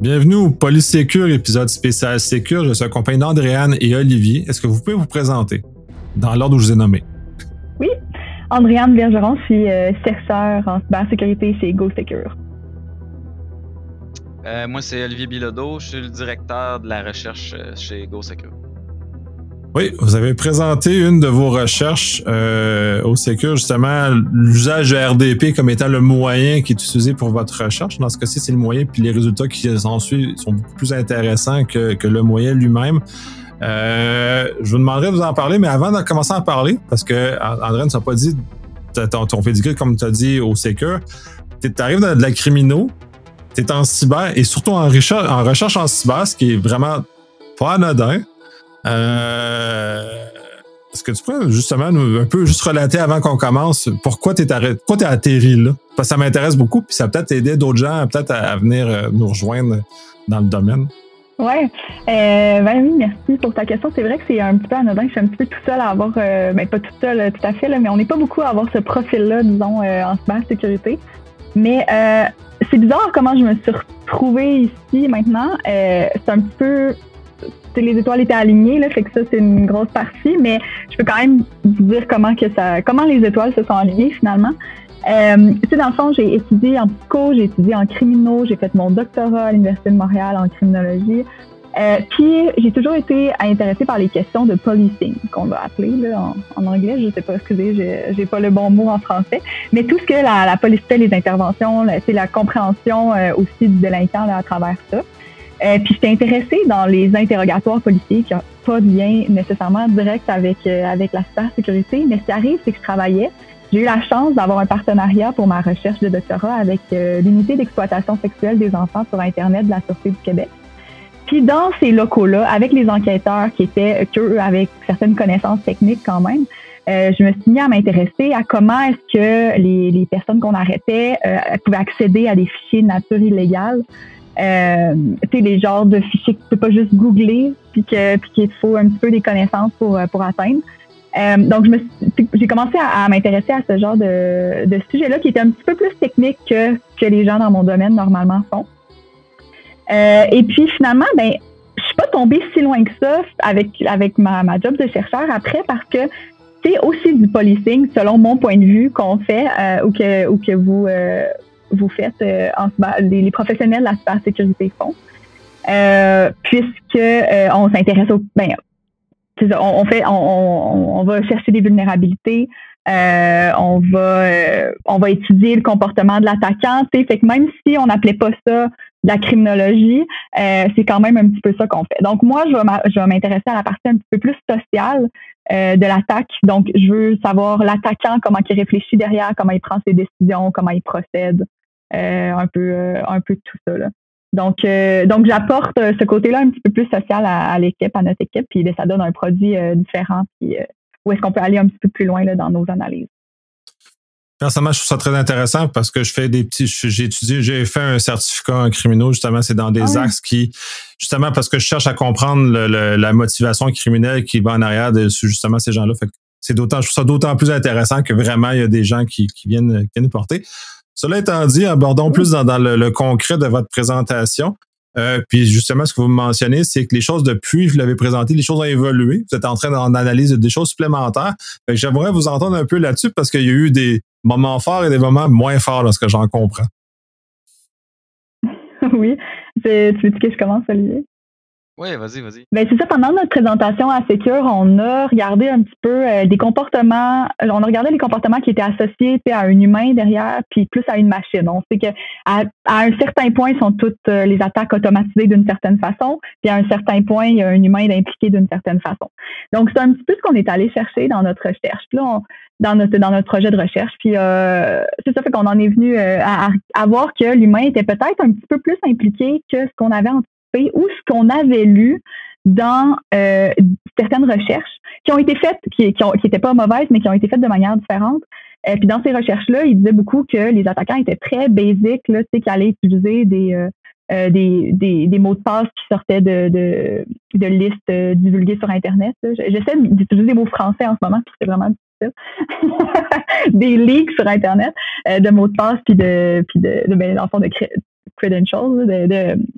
Bienvenue au Polysécure, épisode spécial Sécure. Je suis accompagné d'Andréane et Olivier. Est-ce que vous pouvez vous présenter dans l'ordre où je vous ai nommé? Oui, Andréane Bergeron, je suis chercheur en cybersécurité chez GoSecure. Moi, c'est Olivier Bilodeau. Je suis le directeur de la recherche chez GoSecure. Oui, vous avez présenté une de vos recherches au Sécure, justement, l'usage de RDP comme étant le moyen qui est utilisé pour votre recherche. Dans ce cas-ci, c'est le moyen, puis les résultats qui en suivent sont beaucoup plus intéressants que le moyen lui-même. Je vous demanderai de vous en parler, mais avant de commencer à en parler, parce que André ne t'a pas dit ton pédigré, comme tu as dit au Sécure, tu arrives de la crimino, tu es en cyber et surtout en recherche en cyber, ce qui est vraiment pas anodin. Est-ce que tu pourrais justement un peu juste relater avant qu'on commence pourquoi t'es atterri là? Parce que ça m'intéresse beaucoup, puis ça peut-être aider d'autres gens peut-être à venir nous rejoindre dans le domaine. Oui, oui, merci pour ta question. C'est vrai que c'est un petit peu anodin. Je suis un petit peu tout seul à avoir, pas tout seul tout à fait, là, mais on n'est pas beaucoup à avoir ce profil-là, disons, en cybersécurité. Mais c'est bizarre comment je me suis retrouvée ici maintenant. C'est un petit peu... les étoiles étaient alignées, là, fait que ça, c'est une grosse partie, mais je peux quand même vous dire comment les étoiles se sont alignées finalement. Dans le fond, j'ai étudié en psycho, j'ai étudié en criminaux, j'ai fait mon doctorat à l'Université de Montréal en criminologie. Puis, j'ai toujours été intéressée par les questions de policing, qu'on va appeler là, en anglais. Je sais pas, excusez, j'ai pas le bon mot en français. Mais tout ce que la police fait, les interventions, c'est la compréhension aussi du délinquant là, à travers ça. Puis j'étais intéressée dans les interrogatoires policiers qui n'ont pas de lien nécessairement direct avec la cybersécurité, mais ce qui arrive, c'est que je travaillais. J'ai eu la chance d'avoir un partenariat pour ma recherche de doctorat avec l'unité d'exploitation sexuelle des enfants sur Internet de la Sûreté du Québec. Puis dans ces locaux-là, avec les enquêteurs qui étaient, qu'eux, avec certaines connaissances techniques quand même, je me suis mis à m'intéresser à comment est-ce que les personnes qu'on arrêtait pouvaient accéder à des fichiers de nature illégale. Les genres de fichiers que tu peux pas juste googler puis qu'il te faut un petit peu des connaissances pour atteindre. Donc j'ai commencé à m'intéresser à ce genre de sujet-là qui était un petit peu plus technique que les gens dans mon domaine normalement font. Et puis finalement, je suis pas tombée si loin que ça avec ma job de chercheur après parce que c'est aussi du policing selon mon point de vue qu'on fait ou que vous faites les professionnels de la cybersécurité font, puisque on s'intéresse on va chercher des vulnérabilités, on va étudier le comportement de l'attaquant, fait que même si on n'appelait pas ça de la criminologie, c'est quand même un petit peu ça qu'on fait. Donc moi, je vais m'intéresser à la partie un petit peu plus sociale de l'attaque. Donc je veux savoir l'attaquant, comment il réfléchit derrière, comment il prend ses décisions, comment il procède. Un peu tout ça là. Donc j'apporte ce côté-là un petit peu plus social à l'équipe, à notre équipe, puis ça donne un produit différent, puis où est-ce qu'on peut aller un petit peu plus loin là, dans nos analyses. Personnellement, je trouve ça très intéressant parce que j'ai fait un certificat en criminaux, justement, c'est dans des axes qui, justement, parce que je cherche à comprendre la motivation criminelle qui va en arrière de justement ces gens-là. Fait que je trouve ça d'autant plus intéressant que vraiment il y a des gens qui viennent porter. Cela étant dit, abordons plus dans le concret de votre présentation. Puis justement, ce que vous me mentionnez, c'est que les choses depuis, je l'avais présenté, les choses ont évolué. Vous êtes en train d'en analyser des choses supplémentaires. Fait que j'aimerais vous entendre un peu là-dessus parce qu'il y a eu des moments forts et des moments moins forts dans ce que j'en comprends. Oui. Tu veux que je commence, Olivier? Oui, vas-y. C'est ça, pendant notre présentation à Sécure, on a regardé un petit peu des comportements, on a regardé les comportements qui étaient associés à un humain derrière, puis plus à une machine. On sait qu'à un certain point, sont toutes les attaques automatisées d'une certaine façon, puis à un certain point, il y a un humain impliqué d'une certaine façon. Donc, c'est un petit peu ce qu'on est allé chercher dans notre recherche, là, dans notre projet de recherche. Puis c'est ça, fait qu'on en est venu à voir que l'humain était peut-être un petit peu plus impliqué que ce qu'on avait anticipé ou ce qu'on avait lu dans certaines recherches qui ont été faites, qui étaient pas mauvaises, mais qui ont été faites de manière différente. Puis dans ces recherches-là, il disait beaucoup que les attaquants étaient très basiques, là, qui allaient utiliser des mots de passe qui sortaient de listes divulguées sur Internet. Là. J'essaie d'utiliser des mots français en ce moment, puis c'est vraiment difficile. Des leaks sur Internet de mots de passe, puis dans le fond, de credentials,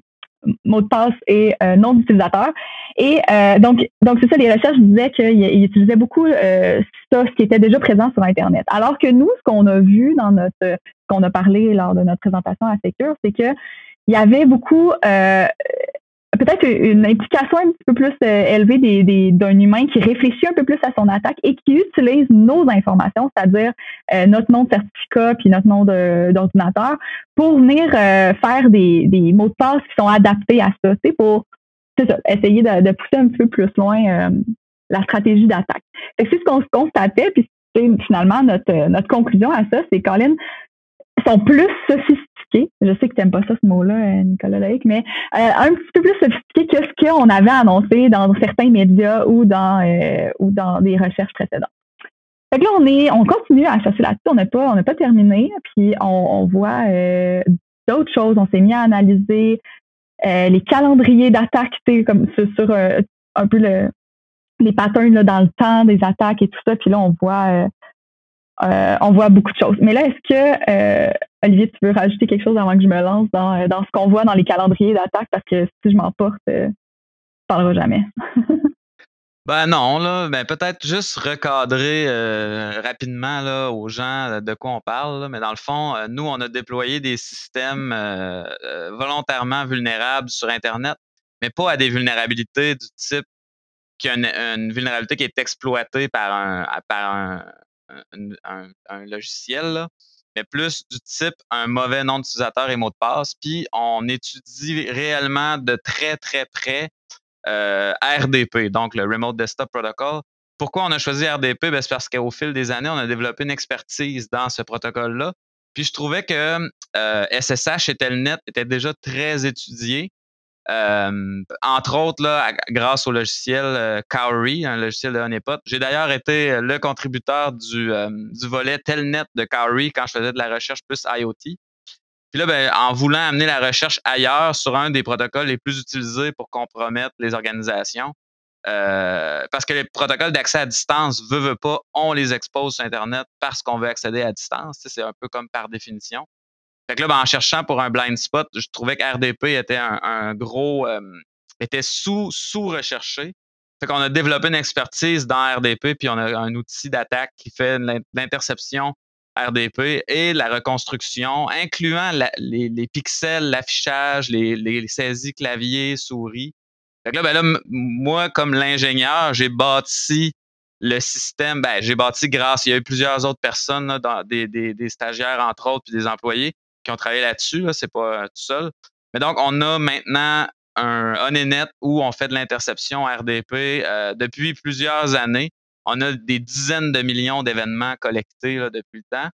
mot de passe et nom d'utilisateur. Et donc c'est ça, les recherches disaient qu'ils utilisaient beaucoup ça, ce qui était déjà présent sur Internet. Alors que nous, ce qu'on a vu ce qu'on a parlé lors de notre présentation à Secure, c'est que il y avait beaucoup peut-être une implication un petit peu plus élevée d'un humain qui réfléchit un peu plus à son attaque et qui utilise nos informations, c'est-à-dire notre nom de certificat puis notre nom d'ordinateur, pour venir faire des mots de passe qui sont adaptés à ça, pour essayer de pousser un petit peu plus loin la stratégie d'attaque. C'est ce qu'on se constatait, puis finalement notre conclusion à ça, c'est Colin, sont plus sophistiqués. Je sais que tu n'aimes pas ça, ce mot-là, Nicolas Loïc, mais un petit peu plus sophistiqués que ce qu'on avait annoncé dans certains médias ou dans des recherches précédentes. Fait que là, on continue à chercher là-dessus. On n'a pas terminé. Puis on voit d'autres choses. On s'est mis à analyser les calendriers d'attaque, comme sur un peu les patterns là, dans le temps des attaques et tout ça. Puis là, on voit beaucoup de choses. Mais là, est-ce que, Olivier, tu veux rajouter quelque chose avant que je me lance dans ce qu'on voit dans les calendriers d'attaque? Parce que si je m'emporte, tu ne parleras jamais. Ben non, là, peut-être juste recadrer rapidement là, aux gens de quoi on parle. Là, mais dans le fond, nous, on a déployé des systèmes volontairement vulnérables sur Internet, mais pas à des vulnérabilités du type qu'il y a une vulnérabilité qui est exploitée par un logiciel, là, mais plus du type un mauvais nom d'utilisateur et mot de passe. Puis on étudie réellement de très, très près RDP, donc le Remote Desktop Protocol. Pourquoi on a choisi RDP? C'est parce qu'au fil des années, on a développé une expertise dans ce protocole-là. Puis je trouvais que SSH et Telnet étaient déjà très étudiés. Entre autres, là, grâce au logiciel Cowrie, un logiciel de Honeypot. J'ai d'ailleurs été le contributeur du volet Telnet de Cowrie quand je faisais de la recherche plus IoT. Puis là, en voulant amener la recherche ailleurs sur un des protocoles les plus utilisés pour compromettre les organisations, parce que les protocoles d'accès à distance, veut pas, on les expose sur Internet parce qu'on veut accéder à distance. C'est un peu comme par définition. Fait que là, en cherchant pour un blind spot, je trouvais que RDP était un gros... était sous-recherché. Fait qu'on a développé une expertise dans RDP, puis on a un outil d'attaque qui fait l'interception RDP et la reconstruction, incluant les pixels, l'affichage, les saisies clavier, souris. Fait que là, moi, comme l'ingénieur, j'ai bâti le système. J'ai bâti grâce... Il y a eu plusieurs autres personnes, là, des stagiaires, entre autres, puis des employés qui ont travaillé là-dessus. Là, c'est pas tout seul. Mais donc, on a maintenant un Honeynet où on fait de l'interception RDP depuis plusieurs années. On a des dizaines de millions d'événements collectés là, depuis le temps.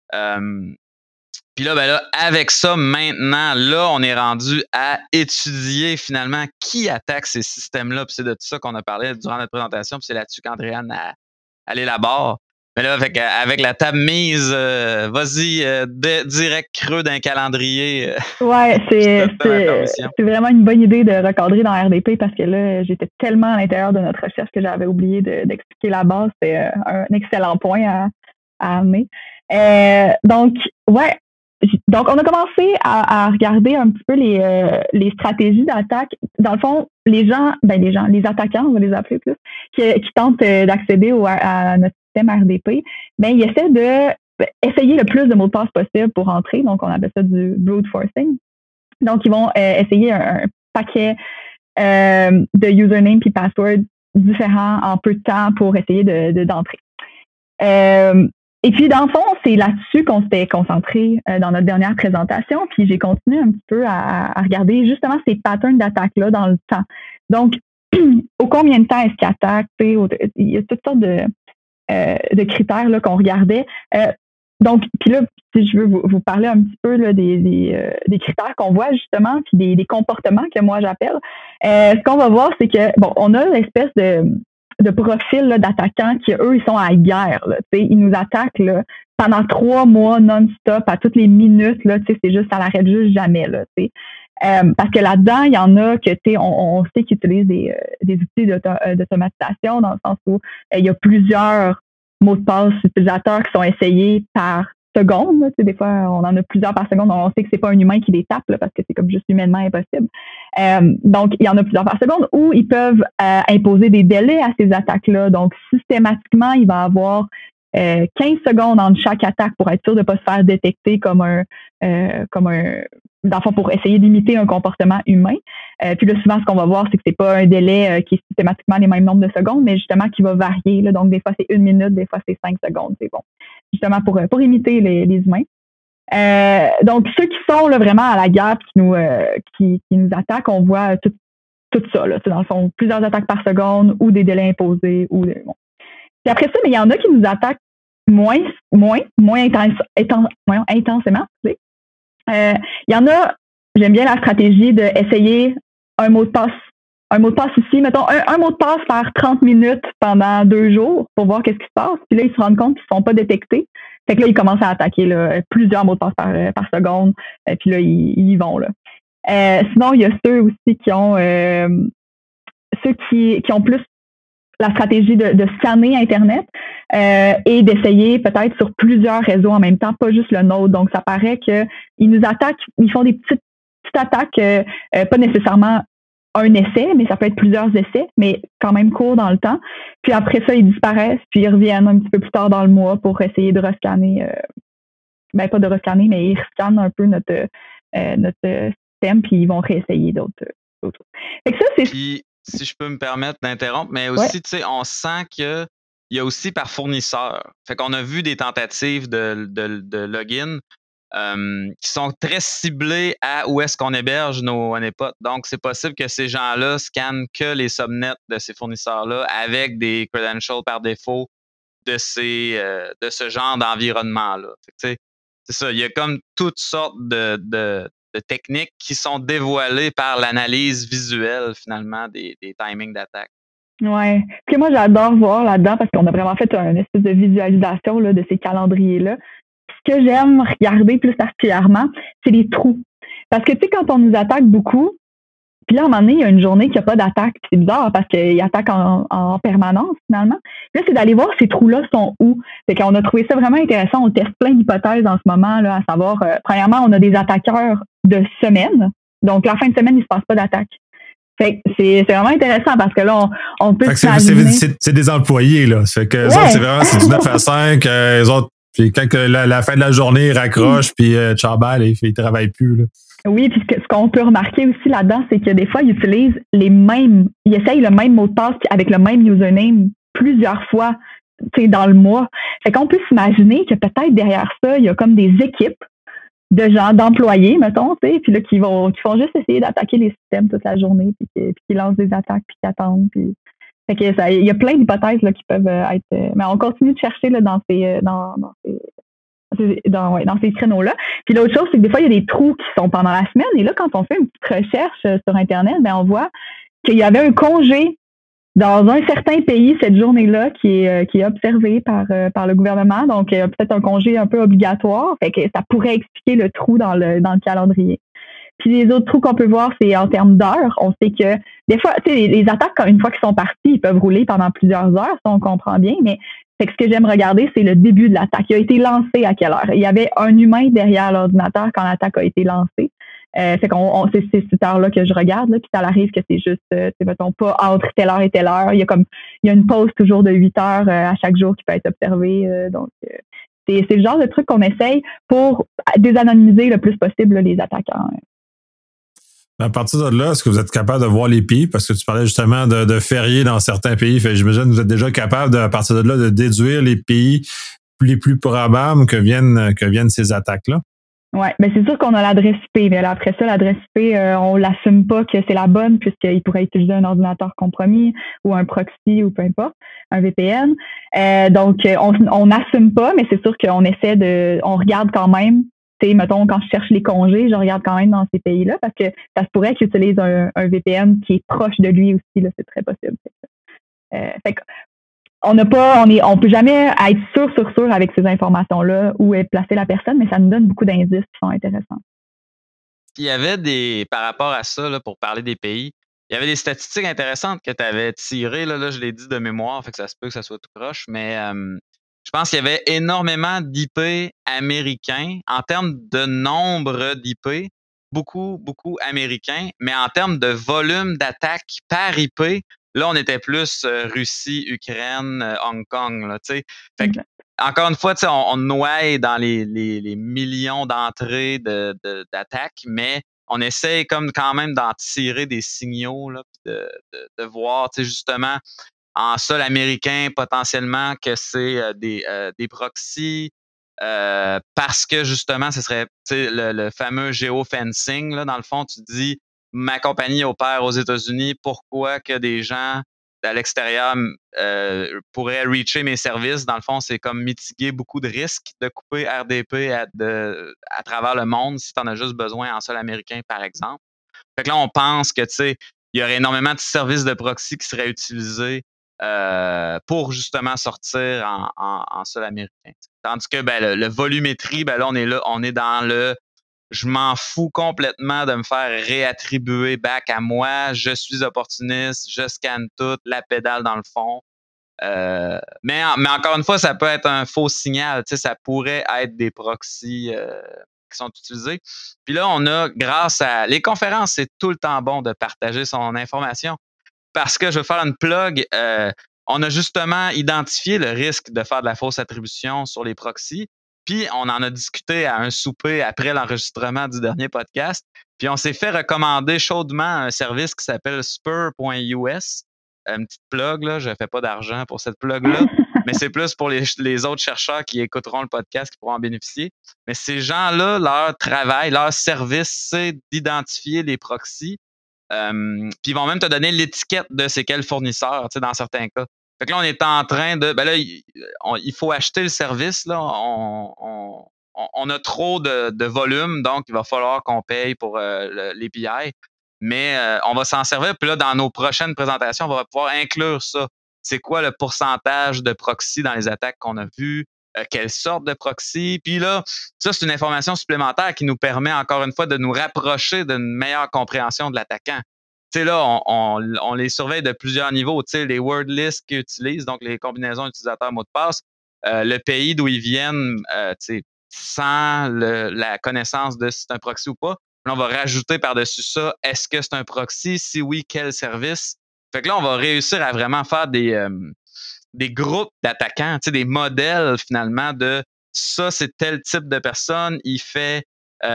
Puis là, avec ça, maintenant, là, on est rendu à étudier finalement qui attaque ces systèmes-là. Puis c'est de tout ça qu'on a parlé durant notre présentation. Puis c'est là-dessus qu'Andréane elle élabore. Mais là, avec la table mise, vas-y, direct creux d'un calendrier. Ouais, c'est vraiment une bonne idée de recadrer dans RDP parce que là, j'étais tellement à l'intérieur de notre recherche que j'avais oublié d'expliquer la base. C'est un excellent point à amener. Donc, on a commencé à regarder un petit peu les stratégies d'attaque. Dans le fond, les attaquants, on va les appeler plus, qui tentent d'accéder à notre système RDP, ils essaient essayer le plus de mots de passe possible pour entrer. Donc, on appelle ça du brute forcing. Donc, ils vont essayer un paquet de username puis password différents en peu de temps pour essayer d'entrer. Et puis, dans le fond, c'est là-dessus qu'on s'était concentré dans notre dernière présentation. Puis, j'ai continué un petit peu à regarder justement ces patterns d'attaque-là dans le temps. Donc, au combien de temps est-ce qu'ils attaquent? Il y a toutes sortes de critères là, qu'on regardait. Donc, puis là, si je veux vous parler un petit peu là, des critères qu'on voit justement, puis des comportements que moi j'appelle. Ce qu'on va voir, c'est que, on a l'espèce de profil là, d'attaquants qui, eux, ils sont à la guerre. Là, ils nous attaquent là, pendant 3 mois non-stop, à toutes les minutes. Là, c'est juste, ça n'arrête juste jamais. Là, parce que là-dedans, il y en a que on sait qu'ils utilisent des outils d'automatisation dans le sens où il y a plusieurs mots de passe utilisateurs qui sont essayés par seconde. Là, des fois, on en a plusieurs par seconde. On sait que c'est pas un humain qui les tape là, parce que c'est comme juste humainement impossible. Donc, il y en a plusieurs par seconde où ils peuvent imposer des délais à ces attaques-là. Donc, systématiquement, il va y avoir 15 secondes entre chaque attaque pour être sûr de ne pas se faire détecter comme dans le fond, pour essayer d'imiter un comportement humain. Puis là, souvent, ce qu'on va voir, c'est que c'est pas un délai qui est systématiquement les mêmes nombres de secondes, mais justement qui va varier. Là. Donc, des fois, c'est 1 minute, des fois, c'est 5 secondes. C'est bon. Justement, pour imiter les humains. Donc, ceux qui sont là, vraiment à la guerre qui nous attaquent, on voit tout ça. Là. C'est dans le fond, plusieurs attaques par seconde ou des délais imposés. Bon. Puis après ça, mais il y en a qui nous attaquent moins intensément. Il y en a, j'aime bien la stratégie d'essayer un mot de passe ici, mettons un mot de passe faire 30 minutes pendant 2 jours pour voir qu'est-ce qui se passe. Puis là, ils se rendent compte qu'ils ne sont pas détectés. Fait que là, ils commencent à attaquer là, plusieurs mots de passe par seconde. Puis là, ils y vont. Là. Sinon, il y a ceux aussi qui ont plus la stratégie de scanner Internet et d'essayer peut-être sur plusieurs réseaux en même temps, pas juste le nôtre. Donc, ça paraît qu'ils nous attaquent, ils font des petites attaques, pas nécessairement un essai, mais ça peut être plusieurs essais, mais quand même court dans le temps. Puis après ça, ils disparaissent, puis ils reviennent un petit peu plus tard dans le mois pour essayer de rescanner, pas de rescanner, mais ils rescannent un peu notre système, puis ils vont réessayer d'autres. Fait que ça, c'est... Puis, si je peux me permettre d'interrompre, mais aussi, tu sais, on sent qu'il y a aussi par fournisseur. Fait qu'on a vu des tentatives de login qui sont très ciblées à où est-ce qu'on héberge nos honeypots. Donc, c'est possible que ces gens-là scannent que les subnets de ces fournisseurs-là avec des credentials par défaut de ce genre d'environnement-là. Fait que, tu sais, c'est ça, il y a comme toutes sortes de techniques qui sont dévoilées par l'analyse visuelle, finalement, des timings d'attaque. Ouais. Puis moi, j'adore voir là-dedans parce qu'on a vraiment fait une espèce de visualisation là, de ces calendriers-là. Ce que j'aime regarder plus particulièrement, c'est les trous. Parce que, tu sais, quand on nous attaque beaucoup, puis là, à un moment donné, il y a une journée qu'il n'y a pas d'attaque. C'est bizarre parce qu'il attaque en permanence, finalement. Puis là, c'est d'aller voir ces trous-là sont où. Fait qu'on a trouvé ça vraiment intéressant. On teste plein d'hypothèses en ce moment, là, à savoir, premièrement, on a des attaqueurs de semaine. Donc, la fin de semaine, il ne se passe pas d'attaque. Fait que c'est vraiment intéressant parce que là, on peut s'imaginer... C'est des employés, là. Fait que autres, c'est vraiment du 9 à 5. Les autres, puis quand la fin de la journée, ils raccrochent, puis ciao, ils ne travaillent plus, là. Oui, puis ce qu'on peut remarquer aussi là-dedans, c'est que des fois, ils utilisent ils essayent le même mot de passe avec le même username plusieurs fois, tu sais, dans le mois. Fait qu'on peut s'imaginer que peut-être derrière ça, il y a comme des équipes de gens, d'employés, mettons, tu sais, puis là, qui font juste essayer d'attaquer les systèmes toute la journée, puis qui lancent des attaques, puis qui attendent, puis... Fait que il y a plein d'hypothèses là, qui peuvent être... mais on continue de chercher là, dans ces créneaux-là. Puis l'autre chose, c'est que des fois, il y a des trous qui sont pendant la semaine. Et là, quand on fait une petite recherche sur Internet, ben on voit qu'il y avait un congé dans un certain pays cette journée-là qui est observé par le gouvernement. Donc, peut-être un congé un peu obligatoire. Fait que ça pourrait expliquer le trou dans le calendrier. Puis les autres trous qu'on peut voir, c'est en termes d'heures. On sait que des fois, tu sais, les attaques, une fois qu'ils sont partis, ils peuvent rouler pendant plusieurs heures, ça on comprend bien, mais fait que ce que j'aime regarder, c'est le début de l'attaque. Il a été lancé à quelle heure? Il y avait un humain derrière l'ordinateur quand l'attaque a été lancée. Fait qu'on c'est cette heure-là que je regarde, là, puis ça arrive que c'est juste, mettons, pas entre telle heure et telle heure. Il y a une pause toujours de 8 heures à chaque jour qui peut être observée. Donc, c'est le genre de truc qu'on essaye pour désanonymiser le plus possible là, les attaquants. À partir de là, est-ce que vous êtes capable de voir les pays? Parce que tu parlais justement de fériés dans certains pays. Fait, j'imagine que vous êtes déjà capable, à partir de là, de déduire les pays les plus probables que viennent ces attaques-là. Oui, mais c'est sûr qu'on a l'adresse IP, mais là, après ça, l'adresse IP, on l'assume pas que c'est la bonne puisqu'il pourrait utiliser un ordinateur compromis ou un proxy ou peu importe, un VPN. Donc, on n'assume pas, mais c'est sûr qu'on on regarde quand même. Mettons, quand je cherche les congés, je regarde quand même dans ces pays-là parce que ça se pourrait qu'ils utilisent un VPN qui est proche de lui aussi, là, c'est très possible. Fait on peut jamais être sûr avec ces informations-là où est placée la personne, mais ça nous donne beaucoup d'indices qui sont intéressants. Il y avait par rapport à ça, là, pour parler des pays, il y avait des statistiques intéressantes que tu avais tirées, là, je l'ai dit de mémoire, fait que ça se peut que ça soit tout proche, mais je pense qu'il y avait énormément d'IP américains en termes de nombre d'IP, beaucoup, beaucoup américains, mais en termes de volume d'attaque par IP, là, on était plus Russie, Ukraine, Hong Kong, là, tu sais. Fait que, encore une fois, on noie dans les millions d'entrées d'attaques, mais on essaie comme quand même d'en tirer des signaux, là, de voir, justement, en sol américain, potentiellement, que c'est des proxys, parce que justement, ce serait le fameux géofencing. Là, dans le fond, tu te dis, ma compagnie opère aux États-Unis, pourquoi que des gens à l'extérieur pourraient reacher mes services? Dans le fond, c'est comme mitiguer beaucoup de risques de couper RDP à travers le monde si tu en as juste besoin en sol américain, par exemple. Fait que là, on pense que, il y aurait énormément de services de proxy qui seraient utilisés pour justement sortir en sol américain. Tandis que le volumétrie, là, on est dans le je m'en fous complètement de me faire réattribuer back à moi, je suis opportuniste, je scanne tout, la pédale dans le fond. Mais encore une fois, ça peut être un faux signal. Ça pourrait être des proxys qui sont utilisés. Puis là, on a, grâce à les conférences, c'est tout le temps bon de partager son information parce que je veux faire une plug. On a justement identifié le risque de faire de la fausse attribution sur les proxys. Puis on en a discuté à un souper après l'enregistrement du dernier podcast. Puis on s'est fait recommander chaudement un service qui s'appelle Spur.us. Une petite plug, là, je ne fais pas d'argent pour cette plug-là, mais c'est plus pour les autres chercheurs qui écouteront le podcast qui pourront en bénéficier. Mais ces gens-là, leur travail, leur service, c'est d'identifier les proxys. Puis ils vont même te donner l'étiquette de c'est quel fournisseur, dans certains cas. Fait que là, on est en train de. Ben là, il faut acheter le service. Là. On a trop de volume, donc il va falloir qu'on paye pour l'API. Mais on va s'en servir. Puis là, dans nos prochaines présentations, on va pouvoir inclure ça. C'est quoi le pourcentage de proxy dans les attaques qu'on a vues? Quelle sorte de proxy? Puis là, ça, c'est une information supplémentaire qui nous permet, encore une fois, de nous rapprocher d'une meilleure compréhension de l'attaquant. Tu sais, là, on les surveille de plusieurs niveaux. Tu sais, les word lists qu'ils utilisent, donc les combinaisons utilisateurs mots de passe, le pays d'où ils viennent, tu sais, sans la connaissance de si c'est un proxy ou pas. Là, on va rajouter par-dessus ça, est-ce que c'est un proxy? Si oui, quel service? Fait que là, on va réussir à vraiment faire des groupes d'attaquants, tu sais, des modèles finalement de ça, c'est tel type de personne. Il fait,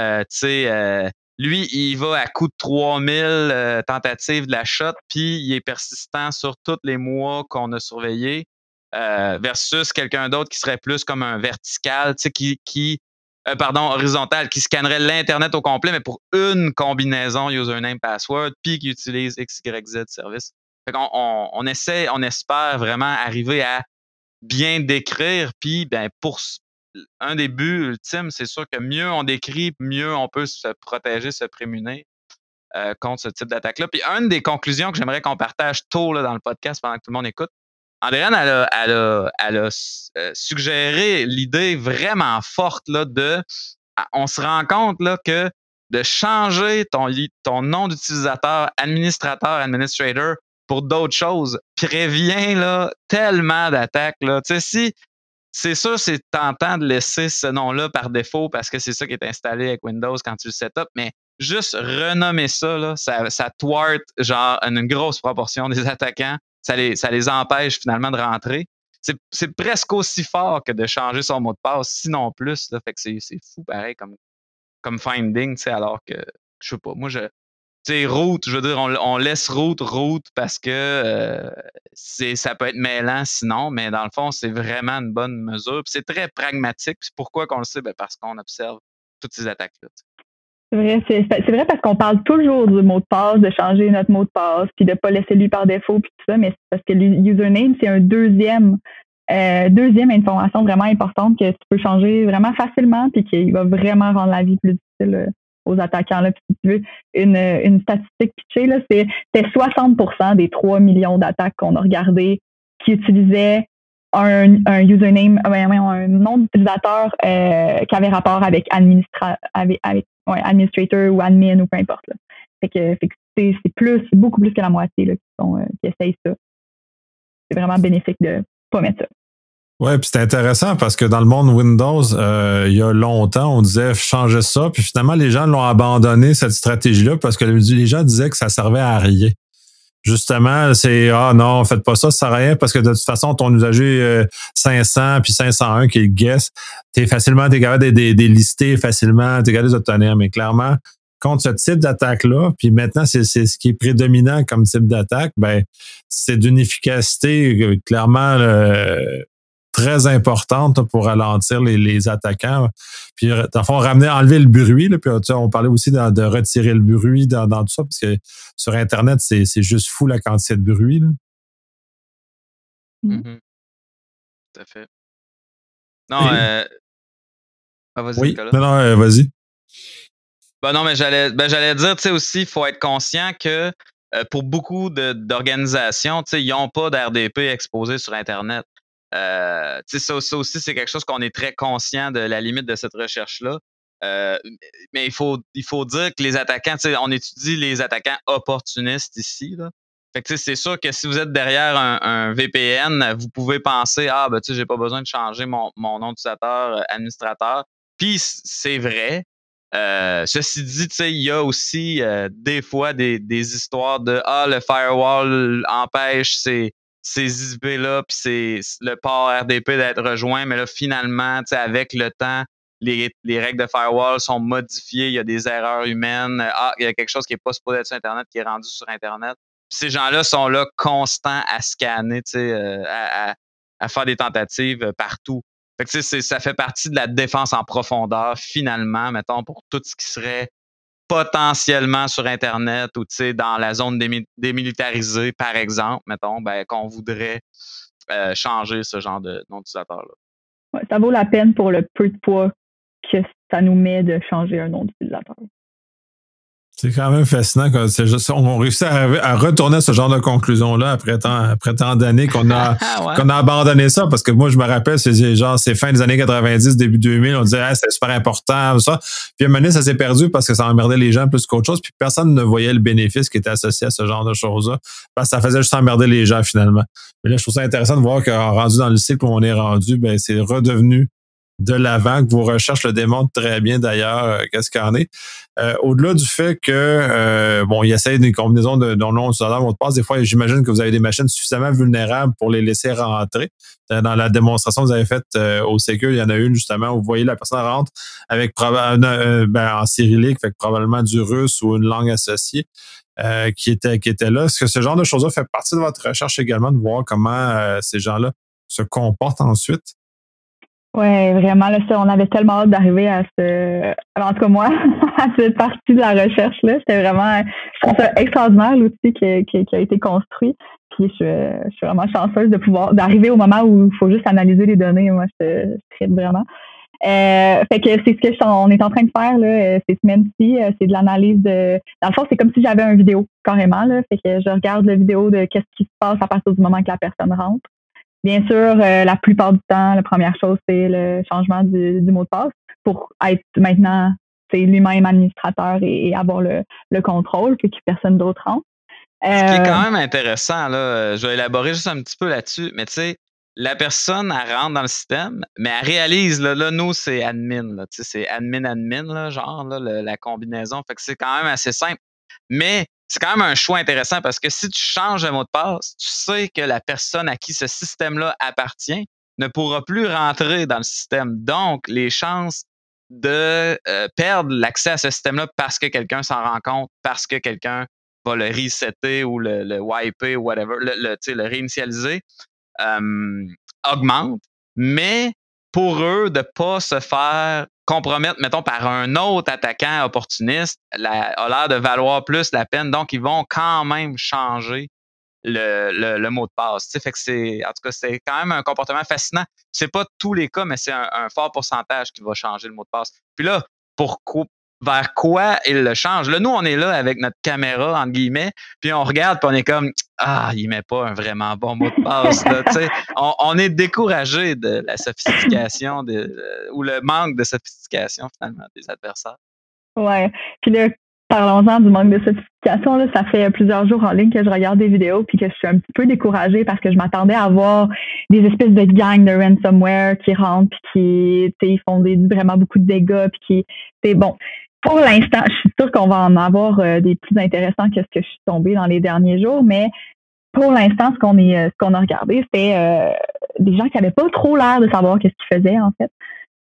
lui, il va à coup de 3000 tentatives de la shot, puis il est persistant sur tous les mois qu'on a surveillés, versus quelqu'un d'autre qui serait plus comme un vertical, tu sais, horizontal, qui scannerait l'Internet au complet, mais pour une combinaison username-password, puis qui utilise XYZ service. Fait qu'on on espère vraiment arriver à bien décrire, puis pour un des buts ultimes, c'est sûr que mieux on décrit, mieux on peut se protéger, se prémunir contre ce type d'attaque-là. Puis une des conclusions que j'aimerais qu'on partage tôt là, dans le podcast pendant que tout le monde écoute, Andréane, elle a suggéré l'idée vraiment forte là, on se rend compte là, que de changer ton nom d'utilisateur, administrator, pour d'autres choses, prévient là, tellement d'attaques. Là. Tu sais, si c'est sûr, c'est tentant de laisser ce nom-là par défaut parce que c'est ça qui est installé avec Windows quand tu le setup, mais juste renommer ça, là, ça thwart genre une grosse proportion des attaquants. Ça les empêche finalement de rentrer. C'est presque aussi fort que de changer son mot de passe, sinon plus. Là, fait que c'est fou pareil comme finding, alors que je sais pas. Moi, tu sais, route, je veux dire, on laisse route parce que ça peut être mêlant sinon, mais dans le fond, c'est vraiment une bonne mesure. Puis c'est très pragmatique. Puis pourquoi qu'on le sait? Ben parce qu'on observe toutes ces attaques-là. C'est vrai parce qu'on parle toujours du mot de passe, de changer notre mot de passe, puis de pas laisser lui par défaut, puis tout ça, mais c'est parce que le username, c'est un deuxième information vraiment importante que tu peux changer vraiment facilement, puis qui va vraiment rendre la vie plus difficile aux attaquants. Là. Puis si tu veux une statistique pitchée, là, c'était 60% des 3 millions d'attaques qu'on a regardées qui utilisaient un username, un nom d'utilisateur qui avait rapport avec administrator ou admin ou peu importe. Là. Fait que c'est beaucoup plus que la moitié là, qui essayent ça. C'est vraiment bénéfique de pas mettre ça. Ouais, puis c'est intéressant parce que dans le monde Windows, il y a longtemps, on disait changer ça, puis finalement les gens l'ont abandonné cette stratégie-là parce que les gens disaient que ça servait à rien. Justement, c'est ah non, faites pas ça, ça sert à rien parce que de toute façon, ton usager 500 puis 501 qui est le guess, t'es capable de lister facilement, t'es capable de obtenir. Mais clairement, contre ce type d'attaque-là, puis maintenant, c'est ce qui est prédominant comme type d'attaque, ben, c'est d'une efficacité clairement très importante pour ralentir les attaquants. Puis, dans le fond, enlever le bruit. Là, puis, on parlait aussi de retirer le bruit dans tout ça, parce que sur Internet, c'est juste fou la quantité de bruit. Là. Mm-hmm. Tout à fait. Non, vas-y, oui, Nicolas. non, vas-y. Ben non, mais j'allais dire, tu sais, aussi, il faut être conscient que pour beaucoup d'organisations, tu sais, ils n'ont pas d'RDP exposé sur Internet. Tu sais, ça aussi, c'est quelque chose qu'on est très conscient de la limite de cette recherche-là. Mais il faut dire que les attaquants, tu sais, on étudie les attaquants opportunistes ici, là. Fait que, tu sais, c'est sûr que si vous êtes derrière un VPN, vous pouvez penser, ben, tu sais, j'ai pas besoin de changer mon nom d'utilisateur administrateur. Puis, c'est vrai. Ceci dit, tu sais, il y a aussi des fois des histoires de le firewall empêche ces IP-là, puis c'est le port RDP d'être rejoint, mais là, finalement, tu sais, avec le temps, les règles de firewall sont modifiées, il y a des erreurs humaines, il y a quelque chose qui n'est pas supposé être sur Internet qui est rendu sur Internet. Puis ces gens-là sont là constants à scanner, tu sais, à faire des tentatives partout. Fait que, ça fait partie de la défense en profondeur, finalement, mettons, pour tout ce qui serait potentiellement sur Internet ou dans la zone démilitarisée, par exemple, mettons, ben, qu'on voudrait changer ce genre de nom d'utilisateur-là. Ouais, ça vaut la peine pour le peu de poids que ça nous met de changer un nom d'utilisateur. C'est quand même fascinant quand on réussit à retourner à ce genre de conclusion-là après tant d'années qu'on a abandonné ça. Parce que moi, je me rappelle, c'est fin des années 90, début 2000, on disait c'est super important, ça. Puis à un moment donné, ça s'est perdu parce que ça emmerdait les gens plus qu'autre chose. Puis personne ne voyait le bénéfice qui était associé à ce genre de choses-là. Parce que ça faisait juste emmerder les gens finalement. Mais là, je trouve ça intéressant de voir qu'en rendu dans le cycle où on est rendu, ben c'est redevenu de l'avant, que vos recherches le démontrent très bien d'ailleurs, qu'est-ce qu'il en est. Au-delà du fait que, il essaie une combinaison de nom d'utilisateur, mot de passe, des fois, j'imagine que vous avez des machines suffisamment vulnérables pour les laisser rentrer. Dans la démonstration que vous avez faite au Secure, il y en a une justement où vous voyez la personne rentre avec en cyrillique, fait que probablement du russe ou une langue associée. Qui était là. Est-ce que ce genre de choses-là fait partie de votre recherche également, de voir comment ces gens-là se comportent ensuite? Oui, vraiment, là, on avait tellement hâte d'arriver en tout cas moi, à cette partie de la recherche-là. C'était vraiment, je trouve ça extraordinaire, l'outil qui a été construit. Puis je suis vraiment chanceuse d'arriver au moment où il faut juste analyser les données. Moi, je tripe vraiment. Fait que c'est ce on est en train de faire là, ces semaines-ci. C'est de l'analyse dans le fond, c'est comme si j'avais une vidéo, carrément, là. Fait que je regarde la vidéo de qu'est-ce qui se passe à partir du moment que la personne rentre. Bien sûr, la plupart du temps, la première chose, c'est le changement du mot de passe pour être maintenant lui-même administrateur et avoir le contrôle, puis que personne d'autre rentre. Ce qui est quand même intéressant, là, je vais élaborer juste un petit peu là-dessus, mais tu sais, la personne, elle rentre dans le système, mais elle réalise, là nous, c'est admin, là, c'est admin, là, genre, là, la combinaison. Fait que c'est quand même assez simple. Mais c'est quand même un choix intéressant parce que si tu changes le mot de passe, tu sais que la personne à qui ce système-là appartient ne pourra plus rentrer dans le système. Donc, les chances de perdre l'accès à ce système-là parce que quelqu'un s'en rend compte, parce que quelqu'un va le resetter ou le wiper ou whatever, le réinitialiser, augmente. Mais pour eux, de ne pas se faire compromettre, mettons, par un autre attaquant opportuniste, a l'air de valoir plus la peine. Donc, ils vont quand même changer le mot de passe. Fait que en tout cas, c'est quand même un comportement fascinant. C'est pas tous les cas, mais c'est un fort pourcentage qui va changer le mot de passe. Puis là, vers quoi il le change? Là, nous, on est là avec notre caméra, entre guillemets, puis on regarde, puis on est comme il met pas un vraiment bon mot de passe. Là, on est découragé de la sophistication ou le manque de sophistication, finalement, des adversaires. Ouais. Puis là, parlons-en du manque de sophistication. Là, ça fait plusieurs jours en ligne que je regarde des vidéos puis que je suis un petit peu découragée parce que je m'attendais à voir des espèces de gangs de ransomware qui rentrent puis qui font vraiment beaucoup de dégâts puis qui c'est bon. Pour l'instant, je suis sûre qu'on va en avoir des plus intéressants que ce que je suis tombée dans les derniers jours, mais pour l'instant, ce qu'on a regardé, c'était des gens qui n'avaient pas trop l'air de savoir qu'est-ce qu'ils faisaient en fait.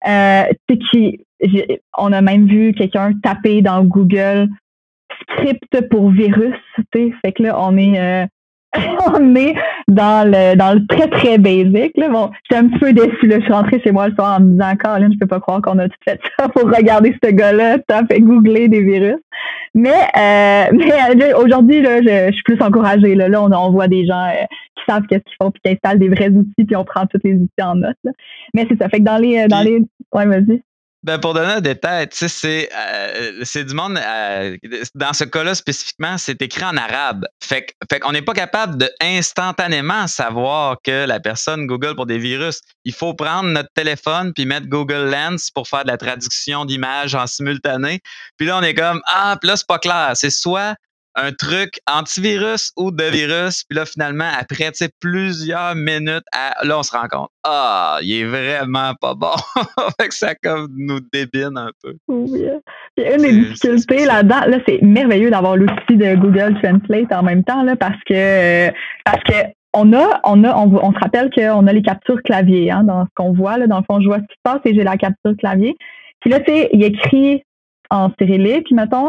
On a même vu quelqu'un taper dans Google script pour virus, fait que là on est on est dans le très très basic là. Bon, j'étais un petit peu déçue là. Je suis rentrée chez moi le soir en me disant Caroline, je peux pas croire qu'on a tout fait ça pour regarder ce gars-là taper googler des virus. Mais aujourd'hui là, je suis plus encouragée là. Là on voit des gens qui savent qu'est-ce qu'ils font puis qui installent des vrais outils puis on prend tous les outils en note là. Mais c'est ça, fait que dans les ouais, vas-y. Ben pour donner un détail, tu sais, c'est du monde. Dans ce cas-là spécifiquement, c'est écrit en arabe. Fait qu'on n'est pas capable de instantanément savoir que la personne Google pour des virus. Il faut prendre notre téléphone puis mettre Google Lens pour faire de la traduction d'images en simultané. Puis là, on est comme puis là c'est pas clair. C'est soit un truc antivirus ou de virus. Puis là, finalement, après plusieurs minutes, là, on se rend compte, il est vraiment pas bon. Fait que ça comme nous débine un peu. Oui. Il y a une des difficultés là-dedans. Là, c'est merveilleux d'avoir l'outil de Google Translate en même temps, là, parce que on se rappelle qu'on a les captures clavier, hein, dans ce qu'on voit, là. Dans le fond, je vois ce qui se passe et j'ai la capture clavier. Puis là, tu sais, il écrit en cyrillique, mettons,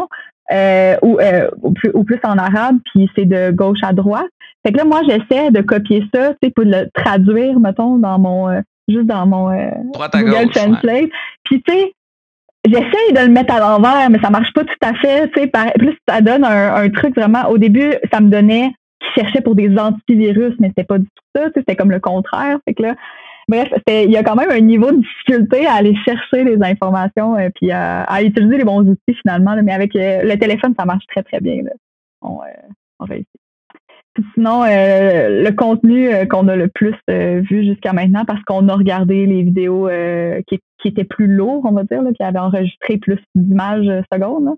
ou plus en arabe, puis c'est de gauche à droite. Fait que là, moi, j'essaie de copier ça, tu sais, pour le traduire, mettons, dans mon Google Translate. Ouais. Puis, tu sais, j'essaie de le mettre à l'envers, mais ça marche pas tout à fait, tu sais. Plus, ça donne un truc vraiment. Au début, ça me donnait qu'il cherchait pour des antivirus, mais c'était pas du tout ça, tu sais, c'était comme le contraire. Fait que là, bref, il y a quand même un niveau de difficulté à aller chercher les informations puis à utiliser les bons outils finalement. Là, mais avec le téléphone, ça marche très, très bien. Là. On réussit. Puis sinon, le contenu qu'on a le plus vu jusqu'à maintenant, parce qu'on a regardé les vidéos qui étaient plus lourds, on va dire, là, qui avaient enregistré plus d'images secondes,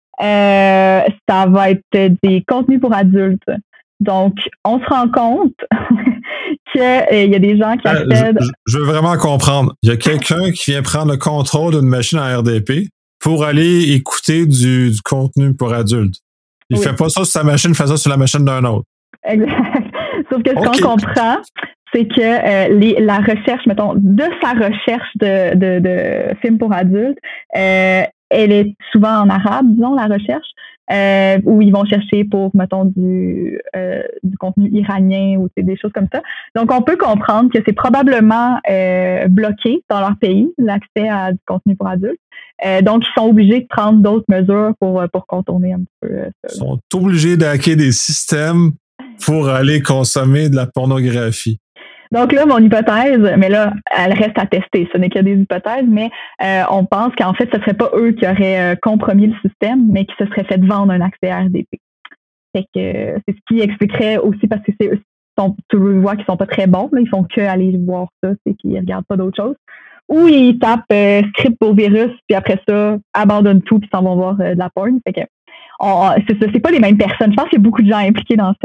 ça va être des contenus pour adultes. Donc, on se rend compte qu'il y a des gens qui accèdent... Je veux vraiment comprendre. Il y a quelqu'un qui vient prendre le contrôle d'une machine en RDP pour aller écouter du contenu pour adultes. Il fait pas ça sur sa machine, il fait ça sur la machine d'un autre. Exact. Sauf que ce qu'on comprend, c'est que la recherche, mettons, de sa recherche de films pour adultes, elle est souvent en arabe, disons, la recherche. Où ils vont chercher pour, mettons, du contenu iranien ou des choses comme ça. Donc, on peut comprendre que c'est probablement bloqué dans leur pays, l'accès à du contenu pour adultes. Donc, ils sont obligés de prendre d'autres mesures pour contourner un petit peu ça. Ils sont obligés d'hacker des systèmes pour aller consommer de la pornographie. Donc là, mon hypothèse, mais là, elle reste à tester. Ce n'est que des hypothèses, mais on pense qu'en fait, ce ne serait pas eux qui auraient compromis le système, mais qui se seraient fait vendre un accès à RDP. Fait que c'est ce qui expliquerait aussi, parce que tu vois qu'ils sont pas très bons, là, ils font que aller voir ça, c'est qu'ils regardent pas d'autres choses. Ou ils tapent script pour virus, puis après ça, abandonnent tout, puis s'en vont voir de la porn. Fait que c'est pas les mêmes personnes. Je pense qu'il y a beaucoup de gens impliqués dans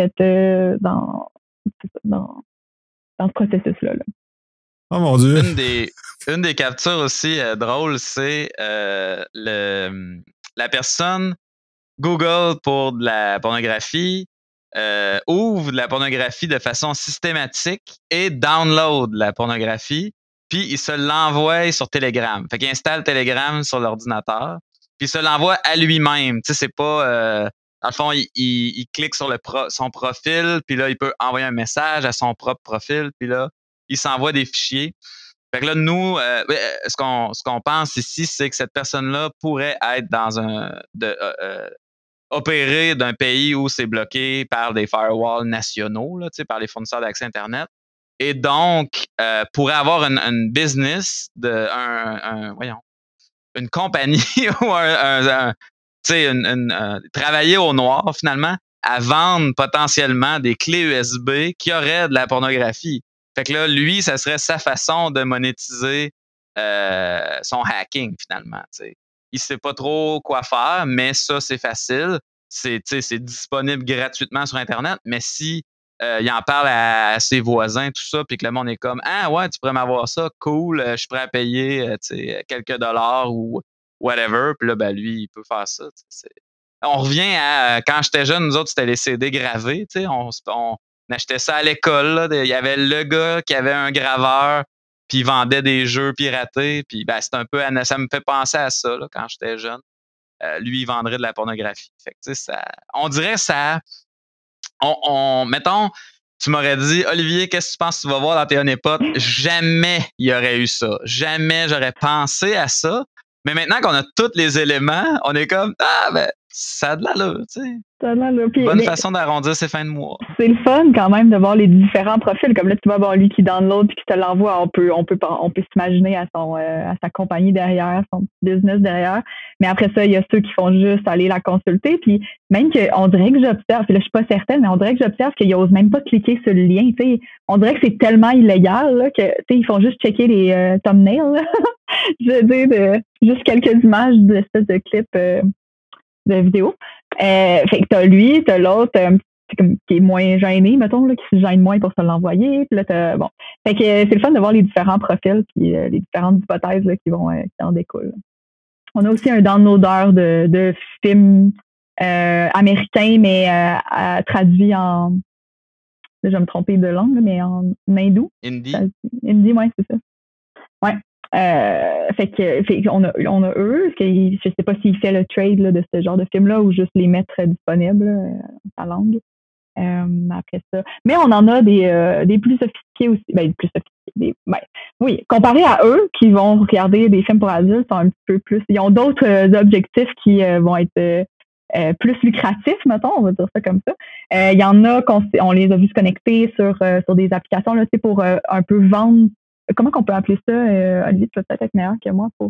dans ce processus-là. Là. Oh mon Dieu! Une des captures aussi drôles, c'est la personne Google pour de la pornographie, ouvre de la pornographie de façon systématique et download la pornographie, puis il se l'envoie sur Telegram. Fait qu'il installe Telegram sur l'ordinateur, puis il se l'envoie à lui-même. Tu sais, c'est pas... dans le fond, il clique sur son profil, puis là, il peut envoyer un message à son propre profil, puis là, il s'envoie des fichiers. Fait que là, nous, ce qu'on pense ici, c'est que cette personne-là pourrait être opérer d'un pays où c'est bloqué par des firewalls nationaux, là, par les fournisseurs d'accès Internet. Et donc, pourrait avoir une business une compagnie ou travailler au noir, finalement, à vendre potentiellement des clés USB qui auraient de la pornographie. Fait que là, lui, ça serait sa façon de monétiser son hacking, finalement. T'sais. il sait pas trop quoi faire, mais ça, c'est facile. C'est disponible gratuitement sur Internet. Mais si il en parle à ses voisins, tout ça, puis que le monde est comme ah ouais, tu pourrais m'avoir ça, cool, je suis prêt à payer quelques dollars ou whatever. Puis là, ben lui, il peut faire ça. On revient à quand j'étais jeune, nous autres, c'était les CD gravés. On achetait ça à l'école. Là. Il y avait le gars qui avait un graveur, puis il vendait des jeux piratés. Puis ben, c'est un peu, ça me fait penser à ça là, quand j'étais jeune. Lui, il vendrait de la pornographie. Fait que, on dirait ça. Mettons, tu m'aurais dit, Olivier, qu'est-ce que tu penses que tu vas voir dans tes honeypots? Jamais il y aurait eu ça. Jamais j'aurais pensé à ça. Mais maintenant qu'on a tous les éléments, on est comme, ah, ben, ça a de l'allure, tu sais. Bonne façon d'arrondir ses fins de mois. C'est le fun quand même de voir les différents profils. Comme là, tu vas voir lui qui download puis qui te l'envoie. On peut s'imaginer à sa compagnie derrière, son business derrière. Mais après ça, il y a ceux qui font juste aller la consulter. Puis même qu'on dirait que j'observe, puis là, je suis pas certaine, mais on dirait que j'observe qu'ils n'osent même pas cliquer sur le lien. T'sais. On dirait que c'est tellement illégal là, que ils font juste checker les thumbnails. Je veux dire, juste quelques images de l'espèce de clip de vidéo. Fait que t'as lui, t'as l'autre qui est moins gêné, mettons, là, qui se gêne moins pour se l'envoyer. Puis là, bon. Fait que c'est le fun de voir les différents profils puis les différentes hypothèses là, qui en découlent. On a aussi un downloader de films américains, mais traduit en... Là, je vais me tromper de langue, mais en hindou. Hindi, ouais, c'est ça. Ouais. Fait qu'on a eux, je sais pas s'il fait le trade là, de ce genre de film-là ou juste les mettre disponibles en langue. Après ça. Mais on en a des plus sophistiqués aussi. Ben, plus sophistiqués. Oui, comparé à eux qui vont regarder des films pour adultes, sont un petit peu plus. Ils ont d'autres objectifs qui vont être plus lucratifs, mettons, on va dire ça comme ça. Il y en a on les a vus se connecter sur des applications là, pour un peu vendre. Comment qu'on peut appeler ça? Olivier, tu vas peut-être être meilleur que moi pour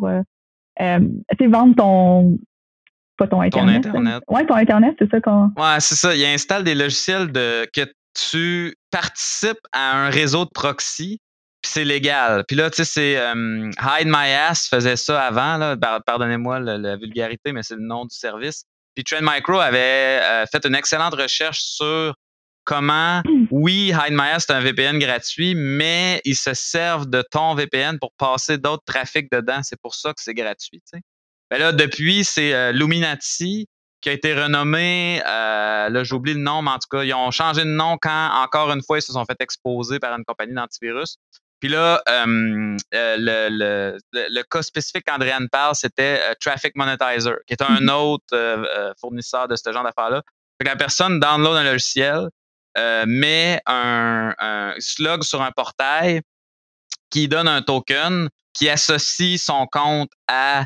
vendre pas ton Internet. Oui, ton Internet, c'est ça qu'on... Ouais, c'est ça. Il installe des logiciels que tu participes à un réseau de proxy, puis c'est légal. Puis là, tu sais, c'est Hide My Ass faisait ça avant, là. Pardonnez-moi la vulgarité, mais c'est le nom du service. Puis Trend Micro avait fait une excellente recherche sur comment, oui, Hide My Ass, c'est un VPN gratuit, mais ils se servent de ton VPN pour passer d'autres trafics dedans. C'est pour ça que c'est gratuit, tu sais. Ben là, depuis, c'est Luminati qui a été renommé, là, j'oublie le nom, mais en tout cas, ils ont changé de nom quand, encore une fois, ils se sont fait exposer par une compagnie d'antivirus. Puis là, le cas spécifique qu'Andréane parle, c'était Traffic Monetizer, qui est un autre fournisseur de ce genre d'affaires-là. Fait que la personne download un logiciel, met un slug sur un portail qui donne un token qui associe son compte à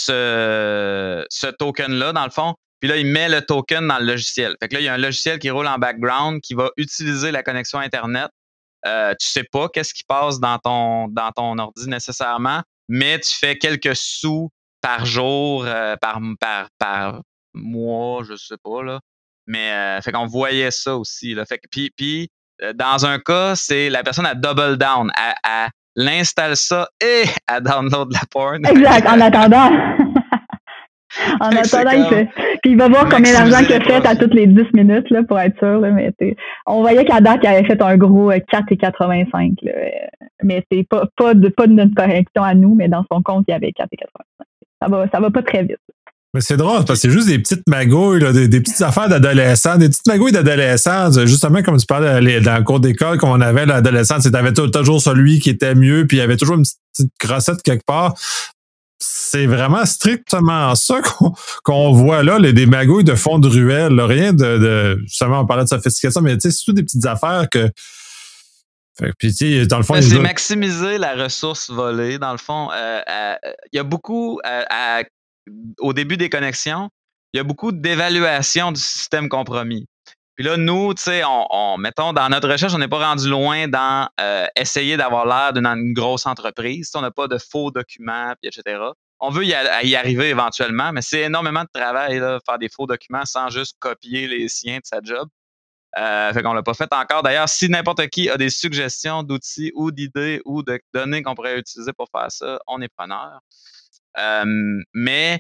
ce token-là, dans le fond. Puis là, il met le token dans le logiciel. Fait que là, il y a un logiciel qui roule en background qui va utiliser la connexion Internet. Tu sais pas qu'est-ce qui passe dans ton ordi nécessairement, mais tu fais quelques sous par jour, par mois, je sais pas, là. Mais fait qu'on voyait ça aussi, là. Fait que puis dans un cas, c'est la personne à double down, à l'installe ça et elle download la porn. Exact, en attendant. En attendant, il fait. Puis il va voir combien d'argent qu'il a fait à toutes les 10 minutes là, pour être sûr. Là, mais on voyait qu'à date, il avait fait un gros 4,85. Là, mais c'est pas de notre correction à nous, mais dans son compte, il y avait 4,85. Ça va pas très vite. Mais c'est drôle, parce que c'est juste des petites magouilles, là, des petites affaires d'adolescents, des petites magouilles d'adolescents. Justement, comme tu parlais dans le cours d'école, quand on avait l'adolescent, tu avais toujours celui qui était mieux, puis il y avait toujours une petite crossette quelque part. C'est vraiment strictement ça qu'on voit là, des magouilles de fond de ruelle. Là, rien de justement, on parlait de sophistication, mais c'est tout des petites affaires que... Puis, dans le fond, c'est maximiser la ressource volée. Dans le fond, il y a beaucoup... au début des connexions, il y a beaucoup d'évaluation du système compromis. Puis là, nous, tu sais, mettons, dans notre recherche, on n'est pas rendu loin dans essayer d'avoir l'air d'une grosse entreprise. On n'a pas de faux documents, puis etc. On veut y arriver éventuellement, mais c'est énormément de travail, là, faire des faux documents sans juste copier les siens de sa job. Fait qu'on l'a pas fait encore. D'ailleurs, si n'importe qui a des suggestions d'outils ou d'idées ou de données qu'on pourrait utiliser pour faire ça, on est preneur. Mais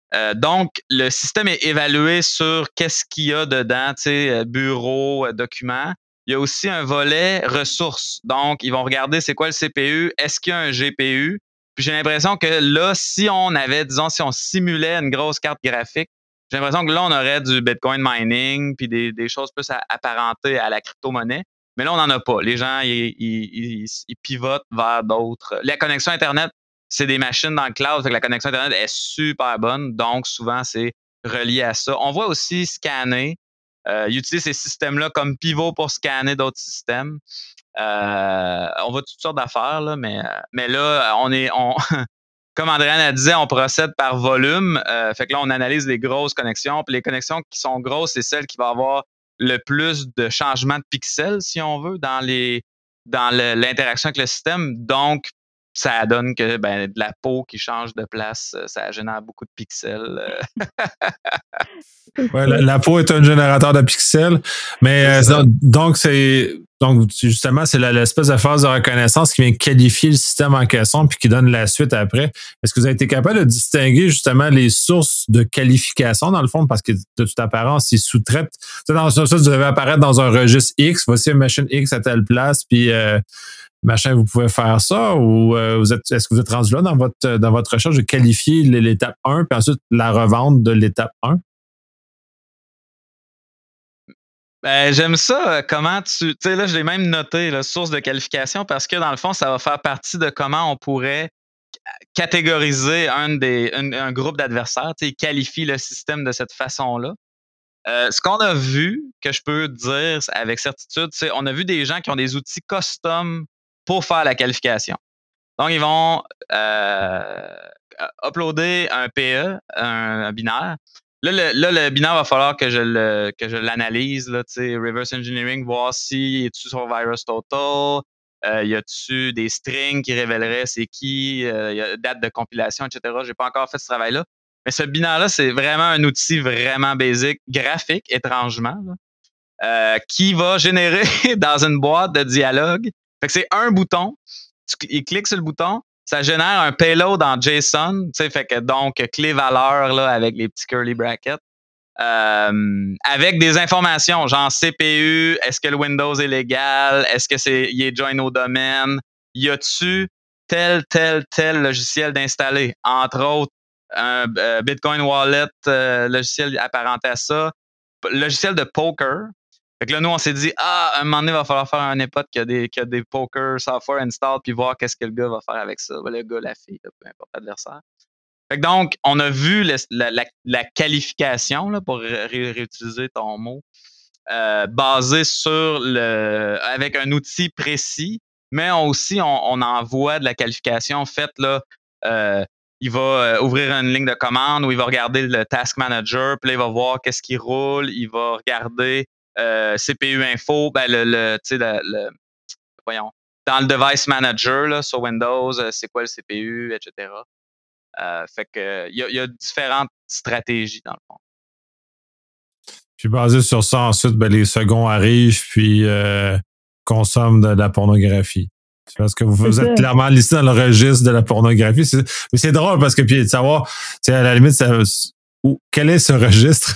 Donc, le système est évalué sur qu'est-ce qu'il y a dedans, bureau, documents. Il y a aussi un volet ressources. Donc, ils vont regarder c'est quoi le CPU, est-ce qu'il y a un GPU. Puis j'ai l'impression que là, si on simulait une grosse carte graphique, j'ai l'impression que là, on aurait du Bitcoin mining puis des choses plus apparentées à la crypto-monnaie. Mais là, on n'en a pas. Les gens, ils pivotent vers d'autres. La connexion Internet, c'est des machines dans le cloud, fait que la connexion Internet est super bonne. Donc, souvent, c'est relié à ça. On voit aussi scanner. Ils utilisent ces systèmes-là comme pivot pour scanner d'autres systèmes. On voit toutes sortes d'affaires, là, mais là, comme Andréane disait, on procède par volume. Fait que là, on analyse les grosses connexions. Puis les connexions qui sont grosses, c'est celles qui vont avoir le plus de changements de pixels, si on veut, dans l'interaction avec le système. Donc, ça donne que de la peau qui change de place, ça génère beaucoup de pixels. Ouais, la peau est un générateur de pixels, mais donc justement c'est l'espèce de phase de reconnaissance qui vient qualifier le système en question puis qui donne la suite après. Est-ce que vous avez été capable de distinguer justement les sources de qualification dans le fond, parce que de toute apparence ils sous-traitent. Dans ça, vous devez apparaître dans un registre X, voici une machine X à telle place, puis machin, vous pouvez faire ça, ou est-ce que vous êtes rendu là dans votre recherche de qualifier l'étape 1 puis ensuite la revente de l'étape 1? J'aime ça, comment tu sais, là, je l'ai même noté, la source de qualification, parce que dans le fond, ça va faire partie de comment on pourrait catégoriser un groupe d'adversaires. Ils qualifient le système de cette façon-là. Ce qu'on a vu, que je peux dire avec certitude, c'est on a vu des gens qui ont des outils custom pour faire la qualification. Donc, ils vont uploader un PE, un binaire. Là, le binaire va falloir que je l'analyse, là, reverse engineering, voir si est-tu sur VirusTotal, y a-tu des strings qui révéleraient c'est qui, y a date de compilation, etc. J'ai pas encore fait ce travail-là. Mais ce binaire-là, c'est vraiment un outil vraiment basique, graphique, étrangement, là, qui va générer dans une boîte de dialogue. Fait que c'est un bouton. Il clique sur le bouton, ça génère un payload en JSON, fait que donc clé valeur là, avec les petits curly brackets, avec des informations genre CPU, est-ce que le Windows est légal, est-ce que il est join au domaine, y a-tu tel logiciel d'installer, entre autres un Bitcoin Wallet, logiciel apparenté à ça, logiciel de poker. Fait que là, nous, on s'est dit, à un moment donné, il va falloir faire un époque qui a des poker software installed puis voir qu'est-ce que le gars va faire avec ça. Le gars, la fille, peu importe l'adversaire. Fait que donc, on a vu la qualification, là, pour réutiliser ton mot, basée sur avec un outil précis, mais aussi, on envoie de la qualification faite, là, il va ouvrir une ligne de commande où il va regarder le task manager, puis là, il va voir qu'est-ce qui roule, il va regarder CPU info, voyons, dans le device manager là, sur Windows, c'est quoi le CPU, etc. Fait que il y a différentes stratégies dans le fond. Puis basé sur ça, ensuite, les seconds arrivent puis consomment de la pornographie. Parce que vous êtes clairement listé dans le registre de la pornographie. Mais c'est drôle parce que puis de savoir, à la limite, quel est ce registre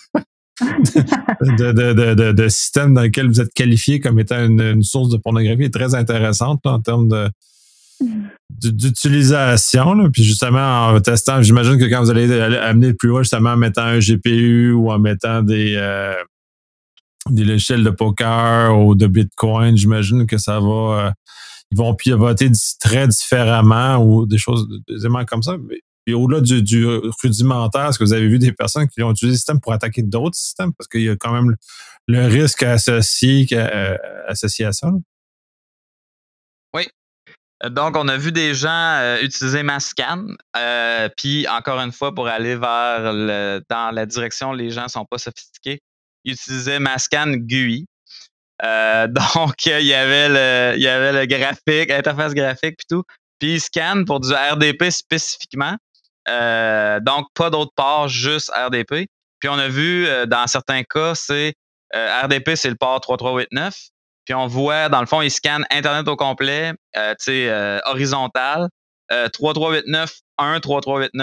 de système dans lequel vous êtes qualifié comme étant une source de pornographie est très intéressante là, en termes d'utilisation. Là. Puis justement, en testant, j'imagine que quand vous allez amener plus loin, justement en mettant un GPU ou en mettant des logiciels de poker ou de Bitcoin, j'imagine que ça va... ils vont pivoter très différemment ou des choses, des éléments comme ça. Et au-delà du rudimentaire, est-ce que vous avez vu des personnes qui ont utilisé le système pour attaquer d'autres systèmes? Parce qu'il y a quand même le risque associé à ça. Là. Oui. Donc, on a vu des gens utiliser Masscan. Puis, encore une fois, pour aller dans la direction où les gens ne sont pas sophistiqués, ils utilisaient Masscan GUI. Donc, il y avait le graphique, l'interface graphique puis tout. Puis, il scanne pour du RDP spécifiquement. Donc, pas d'autre part, juste RDP. Puis, on a vu, dans certains cas, c'est RDP, c'est le port 3389. Puis, on voit, dans le fond, il scanne Internet au complet, horizontal. 3389, 1, 3389,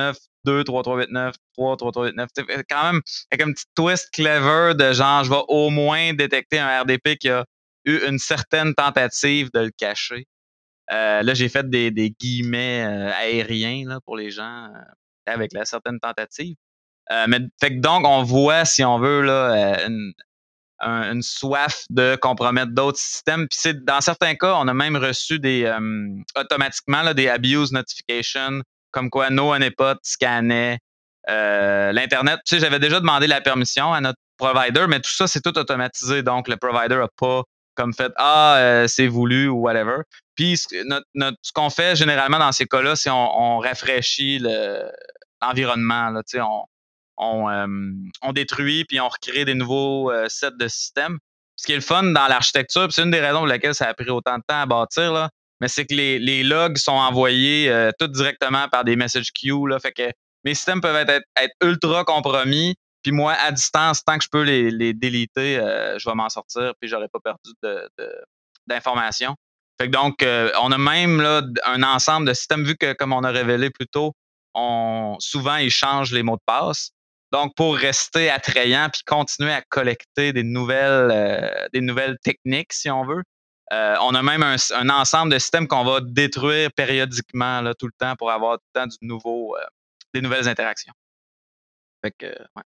2, 3, 3, 8, 9, 3, 3, 3, 8, 9. Quand même, avec un petit twist clever de genre, je vais au moins détecter un RDP qui a eu une certaine tentative de le cacher. Là, j'ai fait des guillemets aériens là, pour les gens avec la certaine tentative. Mais fait que donc, on voit, si on veut, là, une soif de compromettre d'autres systèmes. Puis dans certains cas, on a même reçu automatiquement là, des abuse notifications, comme quoi No Honeypot scannait l'Internet. Tu sais, j'avais déjà demandé la permission à notre provider, mais tout ça, c'est tout automatisé. Donc, le provider n'a pas comme fait c'est voulu ou whatever. Puis, ce qu'on fait généralement dans ces cas-là, c'est on rafraîchit l'environnement. Là, tu sais, on détruit puis on recrée des nouveaux sets de systèmes. Ce qui est le fun dans l'architecture, c'est une des raisons pour lesquelles ça a pris autant de temps à bâtir, là, mais c'est que les logs sont envoyés tout directement par des message queues. Là, fait que mes systèmes peuvent être ultra compromis. Puis moi, à distance, tant que je peux les déliter, je vais m'en sortir puis j'aurai pas perdu d'informations. Fait que donc, on a même là, un ensemble de systèmes, vu que, comme on a révélé plus tôt, souvent, ils changent les mots de passe. Donc, pour rester attrayant puis continuer à collecter des nouvelles techniques, si on veut, on a même un ensemble de systèmes qu'on va détruire périodiquement là, tout le temps pour avoir tout le temps des nouvelles interactions. Fait que, ouais.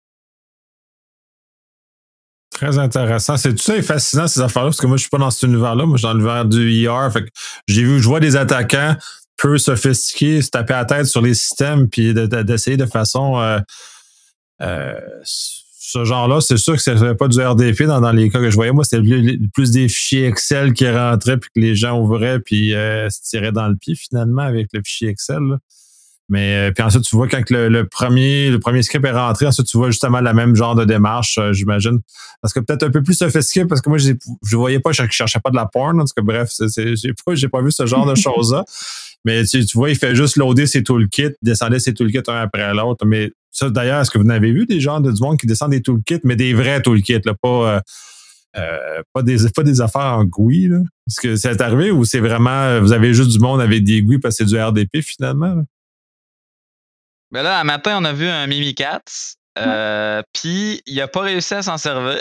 Très intéressant. C'est tout ça est fascinant, ces affaires-là, parce que moi, je suis pas dans cet univers-là. Moi, je suis dans l'univers du IR. Fait que je vois des attaquants peu sophistiqués se taper la tête sur les systèmes puis d'essayer de façon ce genre-là, c'est sûr que ce serait pas du RDP dans les cas que je voyais. Moi, c'était plus des fichiers Excel qui rentraient puis que les gens ouvraient puis se tiraient dans le pied finalement avec le fichier Excel. Là. Mais puis ensuite, tu vois quand le premier script est rentré, ensuite tu vois justement la même genre de démarche, j'imagine. Parce que peut-être un peu plus sophistiqué, parce que moi, je voyais pas, je cherchais pas de la porn. En tout cas, bref, j'ai pas vu ce genre de choses-là. Mais tu vois, il fait juste loader ses toolkits, descendre ses toolkits un après l'autre. Mais ça, d'ailleurs, est-ce que vous avez vu des gens du monde qui descendent des toolkits, mais des vrais toolkits, là, pas des affaires en GUI, là? Est-ce que c'est arrivé ou c'est vraiment, vous avez juste du monde avec des GUI parce que c'est du RDP finalement? Là? Ben là, un matin, on a vu un Mimikatz, puis il a pas réussi à s'en servir.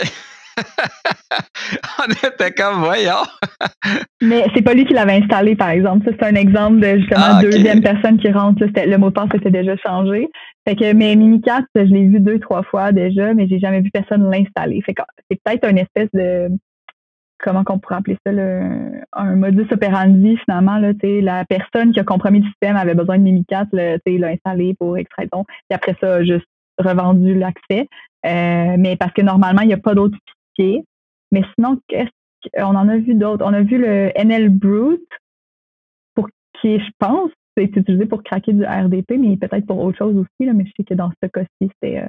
On était comme, voyons. Mais c'est pas lui qui l'avait installé, par exemple. Ça, c'est un exemple de justement deuxième personne qui rentre. Le mot de passe était déjà changé. Fait que mes Mimikatz, je l'ai vu 2-3 fois déjà, mais j'ai jamais vu personne l'installer. Fait que c'est peut-être une espèce de comment qu'on pourrait appeler ça, un modus operandi, finalement. Là, la personne qui a compromis le système avait besoin de Mimikatz, il l'a installé pour X raison. Puis après ça, a juste revendu l'accès. Mais parce que normalement, il n'y a pas d'autres fichiers. Mais sinon, on en a vu d'autres. On a vu le NL Brute, qui, je pense, c'est utilisé pour craquer du RDP, mais peut-être pour autre chose aussi. Là, mais je sais que dans ce cas-ci, c'était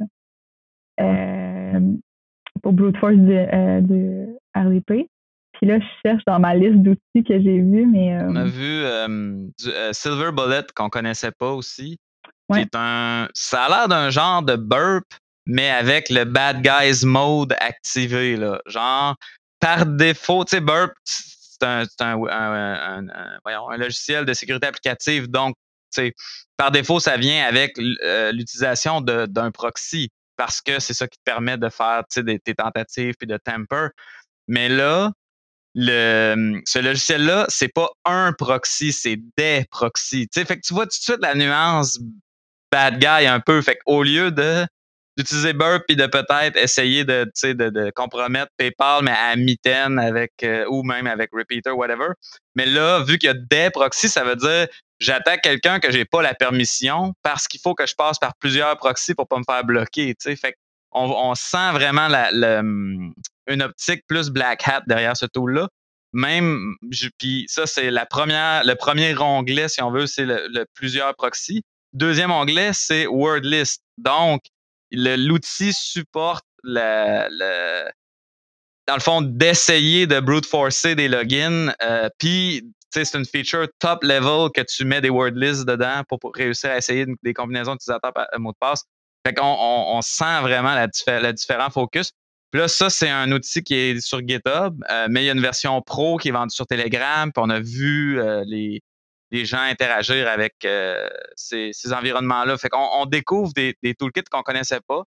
pour brute force du RDP. Puis là, je cherche dans ma liste d'outils que j'ai vus, mais... On a vu du Silver Bullet qu'on connaissait pas aussi. Ouais. Qui est ça a l'air d'un genre de burp, mais avec le Bad Guys Mode activé. Là. Genre, par défaut, tu sais, burp, c'est un logiciel de sécurité applicative. Donc, par défaut, ça vient avec l'utilisation d'un proxy parce que c'est ça qui te permet de faire tes tentatives puis de tamper. Mais là, ce logiciel-là, c'est pas un proxy, c'est des proxys. Fait que tu vois tout de suite la nuance bad guy un peu. Fait qu'au lieu d'utiliser Burp et de peut-être essayer de compromettre PayPal, mais à mitaine avec ou même avec Repeater, whatever. Mais là, vu qu'il y a des proxys, ça veut dire j'attaque quelqu'un que j'ai pas la permission parce qu'il faut que je passe par plusieurs proxys pour pas me faire bloquer. Fait on sent vraiment une optique plus black hat derrière ce tool-là. Même, puis ça, c'est le premier onglet, si on veut, c'est le plusieurs proxys. Deuxième onglet, c'est word list. Donc, l'outil supporte dans le fond, d'essayer de brute forcer des logins. Puis, c'est une feature top level que tu mets des word lists dedans pour réussir à essayer des combinaisons d'utilisateurs par mot de passe. Fait qu'on on sent vraiment le différent focus. Puis là, ça, c'est un outil qui est sur GitHub, mais il y a une version pro qui est vendue sur Telegram. Puis on a vu les gens interagir avec ces environnements-là. Fait qu'on découvre des toolkits qu'on connaissait pas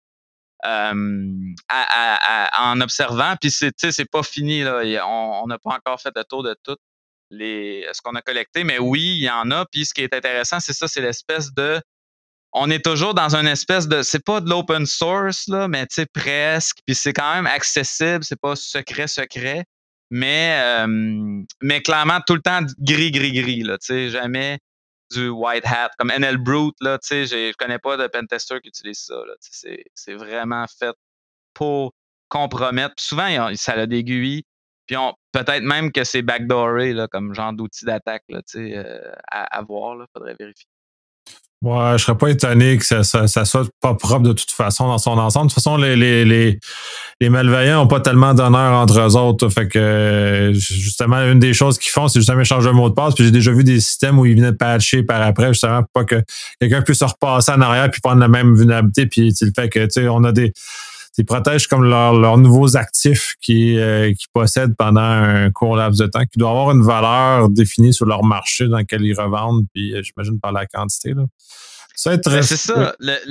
en observant. Puis c'est pas fini, là. On n'a pas encore fait le tour de tout ce qu'on a collecté, mais oui, il y en a. Puis ce qui est intéressant, c'est ça, c'est l'espèce de... On est toujours dans une espèce de... C'est pas de l'open source, là, mais tu sais, presque. Puis c'est quand même accessible, c'est pas secret. Mais clairement, tout le temps gris, là, tu sais, jamais du white hat. Comme NLBrute, là, tu sais, je connais pas de pentester qui utilise ça, là. C'est vraiment fait pour compromettre. Puis souvent, ça a des GUI. Puis peut-être même que c'est backdooré, là, comme genre d'outil d'attaque, là, tu sais, à voir, là, faudrait vérifier. Ouais, je serais pas étonné que ça soit pas propre de toute façon dans son ensemble. De toute façon, les malveillants ont pas tellement d'honneur entre eux autres. Fait que, justement, une des choses qu'ils font, c'est justement changer un mot de passe. Puis j'ai déjà vu des systèmes où ils venaient patcher par après, justement, pour pas que quelqu'un puisse se repasser en arrière puis prendre la même vulnérabilité. Puis, le fait que, tu sais, on a ils protègent comme leurs nouveaux actifs qu'ils possèdent pendant un court laps de temps, qui doit avoir une valeur définie sur leur marché dans lequel ils revendent, puis j'imagine par la quantité, là. C'est ça.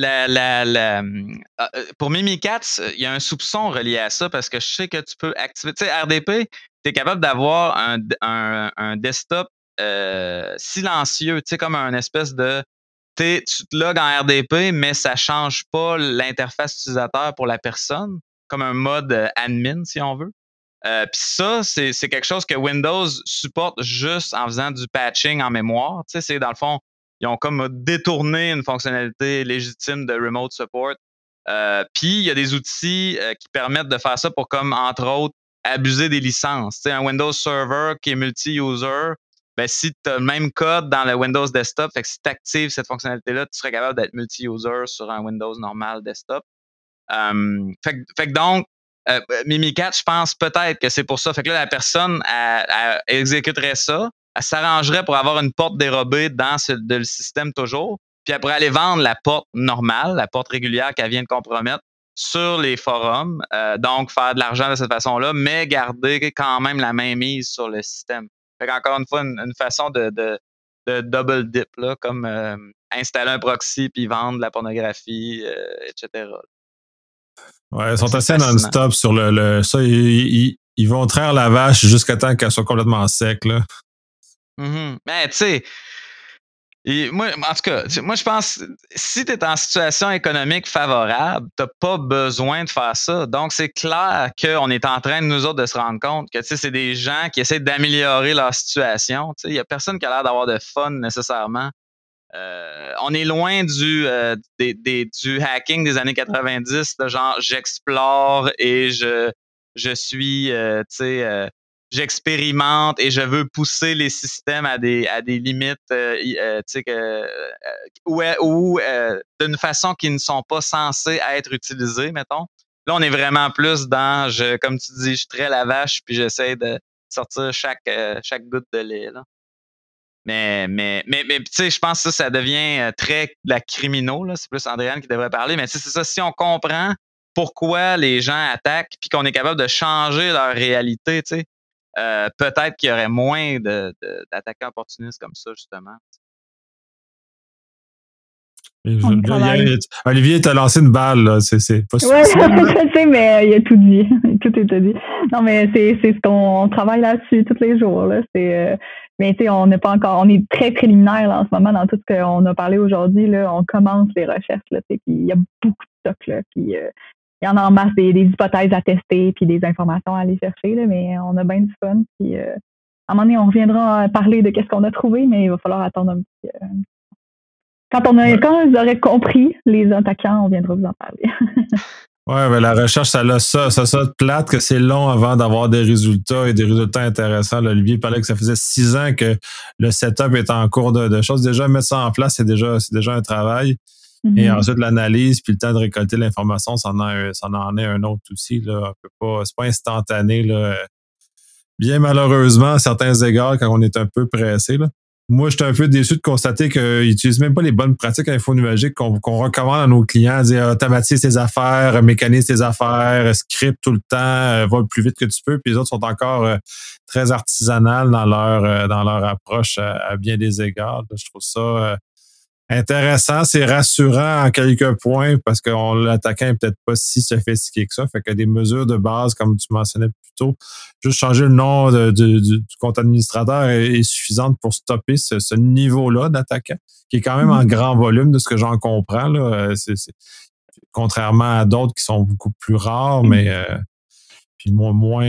Pour Mimikatz, il y a un soupçon relié à ça parce que je sais que tu peux activer. Tu sais, RDP, tu es capable d'avoir un desktop silencieux, tu sais, comme un espèce de... Tu te logs en RDP, mais ça ne change pas l'interface utilisateur pour la personne, comme un mode admin, si on veut. Puis ça, c'est quelque chose que Windows supporte juste en faisant du patching en mémoire. Tu sais, c'est dans le fond, ils ont comme détourné une fonctionnalité légitime de remote support. Puis il y a des outils qui permettent de faire ça pour, comme entre autres, abuser des licences. Tu sais, un Windows Server qui est multi-user, ben, si tu as le même code dans le Windows Desktop, fait que si tu actives cette fonctionnalité-là, tu serais capable d'être multi-user sur un Windows normal desktop. Fait que donc, Mimikatz, je pense peut-être que c'est pour ça. Fait que là, la personne elle exécuterait ça, elle s'arrangerait pour avoir une porte dérobée dans le système toujours, puis elle pourrait aller vendre la porte normale, la porte régulière qu'elle vient de compromettre sur les forums, donc faire de l'argent de cette façon-là, mais garder quand même la main mise sur le système. Fait qu'encore une fois, une façon de double dip, là, comme installer un proxy puis vendre la pornographie, etc. Ouais, ils sont assez non-stop sur ça. Ils vont traire la vache jusqu'à temps qu'elle soit complètement sec, là. Mm-hmm. Mais tu sais, moi, en tout cas, moi, je pense, si tu es en situation économique favorable, tu n'as pas besoin de faire ça. Donc, c'est clair qu'on est en train, nous autres, de se rendre compte que c'est des gens qui essaient d'améliorer leur situation. Il n'y a personne qui a l'air d'avoir de fun nécessairement. On est loin du hacking des années 90, de genre j'explore et je suis, j'expérimente et je veux pousser les systèmes à des limites, ou d'une façon qui ne sont pas censées être utilisées, mettons. Là, on est vraiment plus dans, comme tu dis, je traite la vache puis j'essaie de sortir chaque goutte de lait, là. Mais tu sais, je pense que ça devient très la criminaux, là. C'est plus Andréane qui devrait parler. Mais c'est ça, si on comprend pourquoi les gens attaquent puis qu'on est capable de changer leur réalité, tu sais, peut-être qu'il y aurait moins d'attaquants opportunistes comme ça, justement. Olivier t'a lancé une balle, là. C'est pas ouais, je sais, mais il a tout dit. Tout est dit. Non, mais c'est ce qu'on travaille là-dessus tous les jours, là. Mais tu sais, on n'est pas encore, on est très préliminaire là, en ce moment dans tout ce qu'on a parlé aujourd'hui. Là, on commence les recherches, là, puis il y a beaucoup de stock, là, puis il y en a en masse des hypothèses à tester, puis des informations à aller chercher, là, mais on a bien du fun. Puis à un moment donné, on reviendra parler de qu'est-ce qu'on a trouvé, mais il va falloir attendre un petit. Quand vous aurez compris les attaquants, on viendra vous en parler. Ouais, ben la recherche, ça de plate que c'est long avant d'avoir des résultats et des résultats intéressants. Là, Olivier parlait que ça faisait 6 ans que le setup est en cours de choses. Déjà, mettre ça en place, c'est déjà un travail. Mm-hmm. Et ensuite, l'analyse, puis le temps de récolter l'information, ça en est un autre aussi. Là. C'est pas instantané. Là. Bien malheureusement, à certains égards, quand on est un peu pressé. Là. moi, j'étais un peu déçu de constater qu'ils n'utilisent même pas les bonnes pratiques infonuagiques qu'on recommande à nos clients, dire automatise tes affaires, mécanise tes affaires, script tout le temps, va le plus vite que tu peux. Puis les autres sont encore très artisanales dans leur approche à bien des égards. Je trouve ça intéressant, c'est rassurant en quelques points parce que l'attaquant est peut-être pas si sophistiqué que ça. Fait que des mesures de base, comme tu mentionnais plus tôt, juste changer le nom du compte administrateur est suffisante pour stopper ce niveau-là d'attaquant, qui est quand même en grand volume de ce que j'en comprends. Là. Contrairement à d'autres qui sont beaucoup plus rares, mais puis moins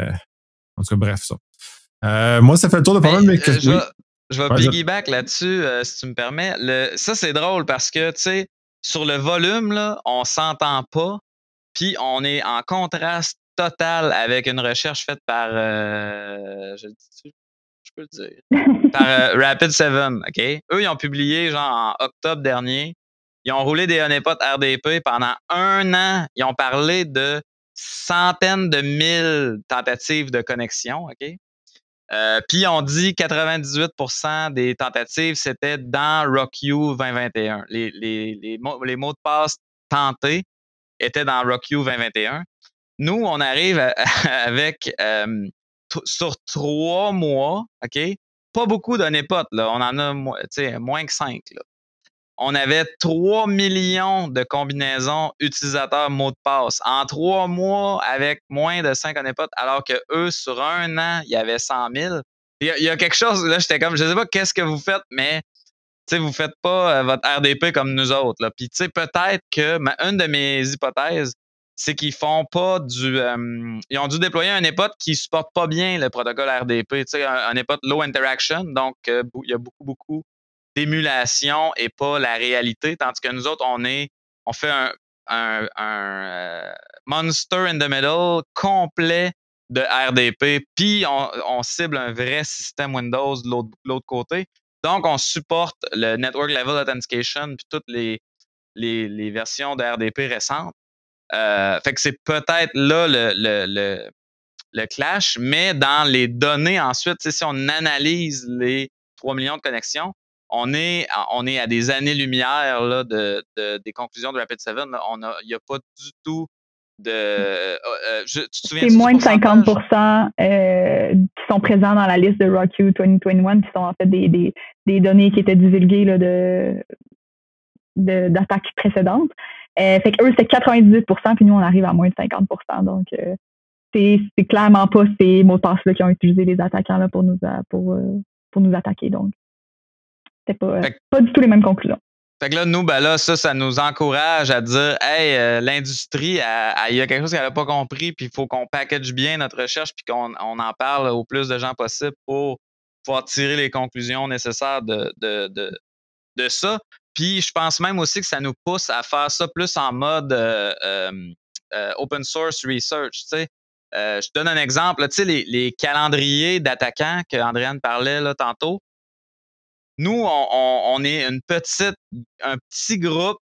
en tout cas, bref, ça. Moi, ça fait le tour de pas mal de mes questions. Je vais piggyback là-dessus, si tu me permets. Ça, c'est drôle parce que, tu sais, sur le volume, là, on s'entend pas, puis on est en contraste total avec une recherche faite par, je le dis-tu? Je peux le dire. Par Rapid7, OK? Eux, ils ont publié, genre, en octobre dernier. Ils ont roulé des honeypots RDP pendant 1 an. Ils ont parlé de centaines de mille tentatives de connexion, OK? Puis on dit 98% des tentatives, c'était dans RockU 2021. Les mots de passe tentés étaient dans RockU 2021. Nous, on arrive avec sur 3 mois, OK? Pas beaucoup d'honeypots, là. On en a moins que 5, là. On avait 3 millions de combinaisons utilisateurs mots de passe en 3 mois avec moins de 5 honeypots, alors que eux, sur 1 an, il y avait 100 000. Il y a quelque chose, là, j'étais comme, je sais pas qu'est-ce que vous faites, mais vous faites pas votre RDP comme nous autres. Là. Puis peut-être que une de mes hypothèses, c'est qu'ils font pas ils ont dû déployer un honeypot qui supporte pas bien le protocole RDP. Un honeypot low interaction, donc il y a beaucoup d'émulation et pas la réalité, tandis que nous autres, on fait un monster in the middle complet de RDP, puis on cible un vrai système Windows de l'autre côté. Donc, on supporte le Network Level Authentication puis toutes les versions de RDP récentes. Fait que c'est peut-être là le clash, mais dans les données ensuite, si on analyse les 3 millions de connexions, on est à des années-lumière là, des conclusions de Rapid7. Il n'y a pas du tout de. Tu te souviens c'est moins de 50% qui sont présents dans la liste de RockU 2021, qui sont en fait des données qui étaient divulguées là, d'attaques précédentes. Fait qu'eux, c'est 98%, puis nous, on arrive à moins de 50%. Donc, c'est clairement pas ces mots de passe-là qui ont utilisé les attaquants là, pour nous attaquer. Donc, c'était pas du tout les mêmes conclusions. Fait que là, nous, ça nous encourage à dire, hey, l'industrie, il y a quelque chose qu'elle n'a pas compris, puis il faut qu'on package bien notre recherche, puis qu'on en parle au plus de gens possible pour pouvoir tirer les conclusions nécessaires de ça. Puis je pense même aussi que ça nous pousse à faire ça plus en mode open source research. Je te donne un exemple. Les calendriers d'attaquants que Andréane parlait là, tantôt. Nous, on est un petit groupe.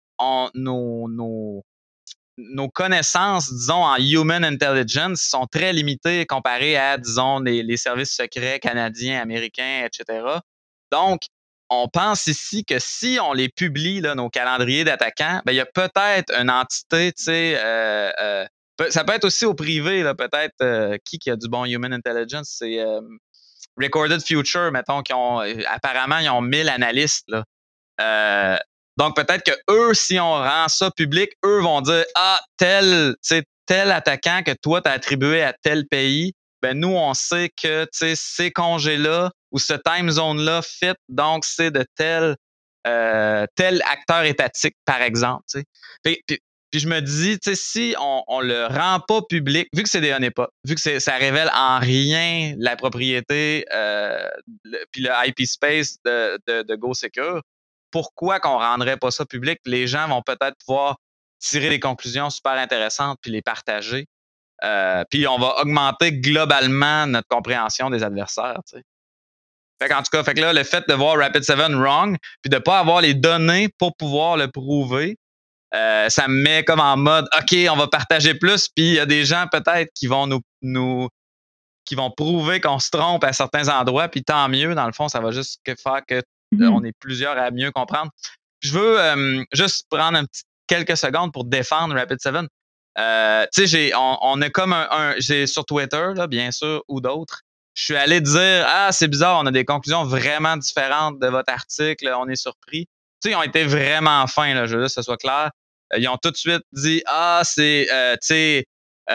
Nos connaissances, disons, en human intelligence sont très limitées comparées à, disons, les services secrets canadiens, américains, etc. Donc, on pense ici que si on les publie, là, nos calendriers d'attaquants, il y a peut-être une entité, ça peut être aussi au privé, là, peut-être qui a du bon human intelligence, c'est Recorded Future, mettons, apparemment, ils ont 1000 analystes, là. Donc, peut-être que eux, si on rend ça public, eux vont dire, tel attaquant que toi, tu as attribué à tel pays, ben nous, on sait que ces congés-là ou ce time zone-là fit, donc c'est de tel acteur étatique, par exemple. Puis je me dis, si on le rend pas public, vu que c'est des honeypots, vu que ça révèle en rien la propriété puis le IP space de GoSecure, pourquoi qu'on rendrait pas ça public? Les gens vont peut-être pouvoir tirer des conclusions super intéressantes puis les partager. Puis on va augmenter globalement notre compréhension des adversaires. T'sais. En tout cas, là, le fait de voir Rapid7 wrong puis de pas avoir les données pour pouvoir le prouver, ça me met comme en mode OK, on va partager plus, puis il y a des gens peut-être qui vont nous qui vont prouver qu'on se trompe à certains endroits, puis tant mieux, dans le fond, ça va juste faire que on est plusieurs à mieux comprendre. Je veux juste prendre quelques secondes pour défendre Rapid7. Tu sais, on a comme j'ai sur Twitter, là, bien sûr, ou d'autres, je suis allé dire, c'est bizarre, on a des conclusions vraiment différentes de votre article, on est surpris. Tu sais, ils ont été vraiment fins, là, je veux juste que ce soit clair. Ils ont tout de suite dit, c'est, tu sais,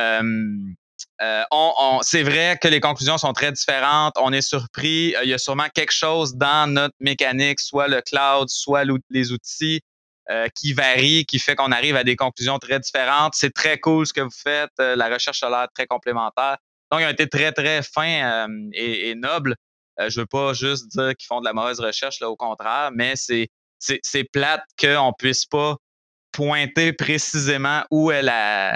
c'est vrai que les conclusions sont très différentes. On est surpris. Il y a sûrement quelque chose dans notre mécanique, soit le cloud, soit les outils, qui varient, qui fait qu'on arrive à des conclusions très différentes. C'est très cool ce que vous faites. La recherche a l'air très complémentaire. Donc, ils ont été très, très fins et nobles. Je veux pas juste dire qu'ils font de la mauvaise recherche, là, au contraire, mais c'est plate qu'on puisse pas pointer précisément où est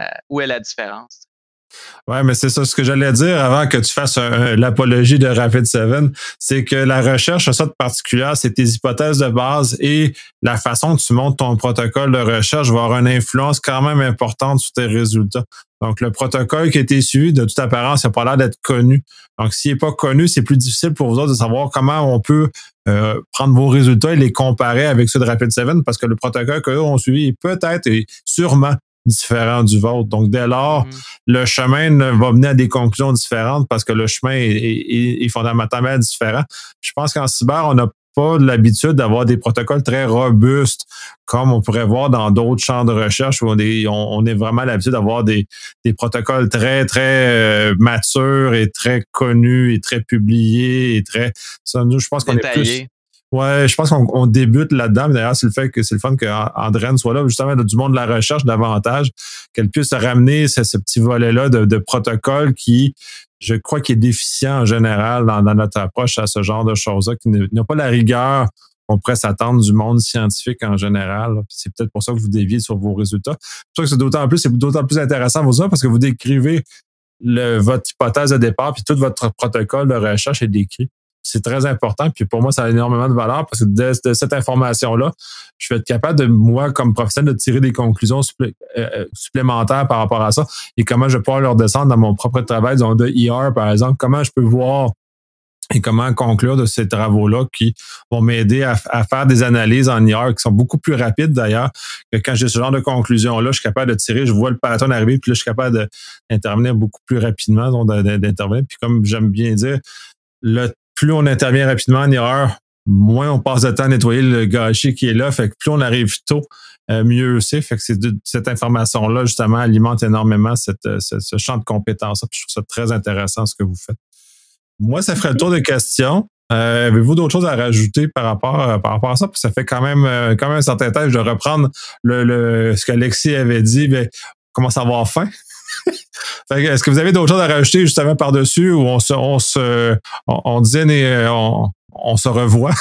la différence. Ouais, mais c'est ça ce que j'allais dire avant que tu fasses l'apologie de Rapid7, c'est que la recherche a ça de particulier, c'est tes hypothèses de base et la façon que tu montes ton protocole de recherche va avoir une influence quand même importante sur tes résultats. Donc, le protocole qui a été suivi, de toute apparence, il n'a pas l'air d'être connu. Donc, s'il n'est pas connu, c'est plus difficile pour vous autres de savoir comment on peut prendre vos résultats et les comparer avec ceux de Rapid7 parce que le protocole qu'eux ont suivi est peut-être et sûrement différent du vôtre. Donc, dès lors, le chemin va mener à des conclusions différentes parce que le chemin est fondamentalement différent. Je pense qu'en cyber, on n'a pas l'habitude d'avoir des protocoles très robustes comme on pourrait voir dans d'autres champs de recherche où on est vraiment l'habitude d'avoir des protocoles très, très matures et très connus et très publiés et très... Ça, nous, je pense qu'on est plus... Ouais, je pense qu'on débute là-dedans. Mais d'ailleurs, c'est le fun que Andréane soit là, justement, du monde de la recherche davantage, qu'elle puisse ramener ce petit volet-là de protocole qui, je crois, qui est déficient en général dans notre approche à ce genre de choses-là, qui n'a pas la rigueur qu'on pourrait s'attendre du monde scientifique en général. C'est peut-être pour ça que vous déviez sur vos résultats. C'est pour ça que c'est d'autant plus intéressant vos parce que vous décrivez votre hypothèse de départ, puis tout votre protocole de recherche est décrit. C'est très important. Puis pour moi, ça a énormément de valeur parce que de cette information-là, je vais être capable de, moi, comme professionnel, de tirer des conclusions supplémentaires par rapport à ça et comment je vais pouvoir leur descendre dans mon propre travail, disons, de ER, par exemple, comment je peux voir et comment conclure de ces travaux-là qui vont m'aider à faire des analyses en IR qui sont beaucoup plus rapides d'ailleurs que quand j'ai ce genre de conclusion-là, je suis capable de tirer, je vois le pattern arriver, puis là, je suis capable d'intervenir beaucoup plus rapidement, donc d'intervenir. Puis comme j'aime bien dire, plus on intervient rapidement en erreur, moins on passe de temps à nettoyer le gâchis qui est là. Fait que plus on arrive tôt, mieux c'est. Fait que cette information-là, justement, alimente énormément ce champ de compétences. Puis je trouve ça très intéressant ce que vous faites. Moi, ça ferait le tour de questions. Avez-vous d'autres choses à rajouter par rapport à ça? Puis ça fait quand même un certain temps. Je dois reprendre ce qu'Alexis avait dit. Ben, on commence à avoir faim. Est-ce que vous avez d'autres choses à rajouter justement par-dessus ou on dîne et on se revoit?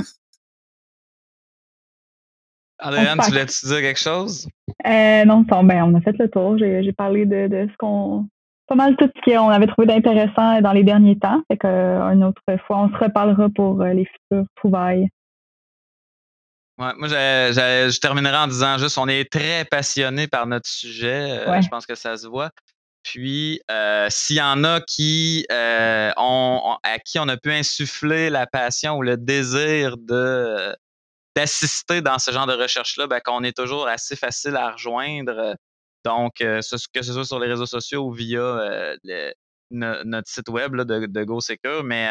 Andréane, tu voulais-tu dire quelque chose? Non, on a fait le tour. J'ai parlé de ce qu'on... Pas mal tout ce qu'on avait trouvé d'intéressant dans les derniers temps. Fait qu'une autre fois, on se reparlera pour les futures trouvailles. Ouais, moi, je terminerai en disant juste, on est très passionnés par notre sujet. Je pense que ça se voit. Puis, s'il y en a qui à qui on a pu insuffler la passion ou le désir d'assister dans ce genre de recherche-là, ben, qu'on est toujours assez facile à rejoindre. Donc, que ce soit sur les réseaux sociaux ou via notre site web là, de GoSecure, mais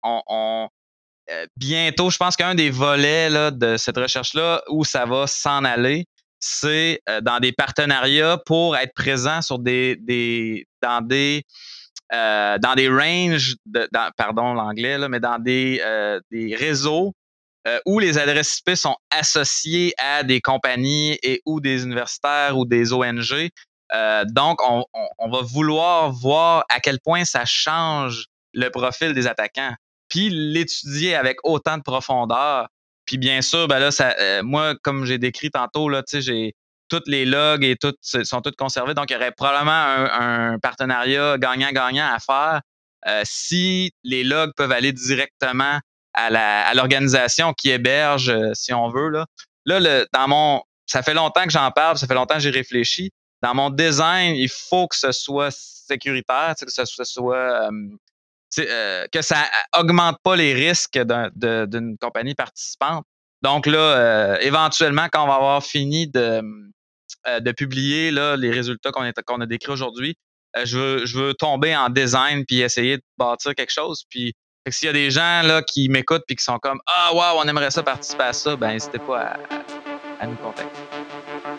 bientôt, je pense qu'un des volets là, de cette recherche-là où ça va s'en aller, c'est dans des partenariats pour être présent sur dans des ranges, pardon l'anglais, là, mais dans des réseaux où les adresses IP sont associées à des compagnies et ou des universitaires ou des ONG. Donc, on va vouloir voir à quel point ça change le profil des attaquants, puis l'étudier avec autant de profondeur. Puis bien sûr, ben là, moi, comme j'ai décrit tantôt, là, j'ai toutes les logs et sont toutes conservées. Donc, il y aurait probablement un partenariat gagnant-gagnant à faire si les logs peuvent aller directement à l'organisation qui héberge, si on veut. Là, ça fait longtemps que j'en parle, ça fait longtemps que j'y réfléchis. Dans mon design, il faut que ce soit sécuritaire, que ce soit que ça augmente pas les risques d'une compagnie participante. Donc là, éventuellement, quand on va avoir fini de publier là, les résultats qu'on a décrits aujourd'hui, je veux tomber en design puis essayer de bâtir quelque chose. Puis s'il y a des gens là, qui m'écoutent puis qui sont comme ah wow, on aimerait ça participer à ça, ben n'hésitez pas à nous contacter.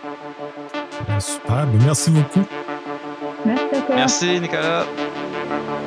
Super, merci beaucoup. Merci à toi. Merci Nicolas.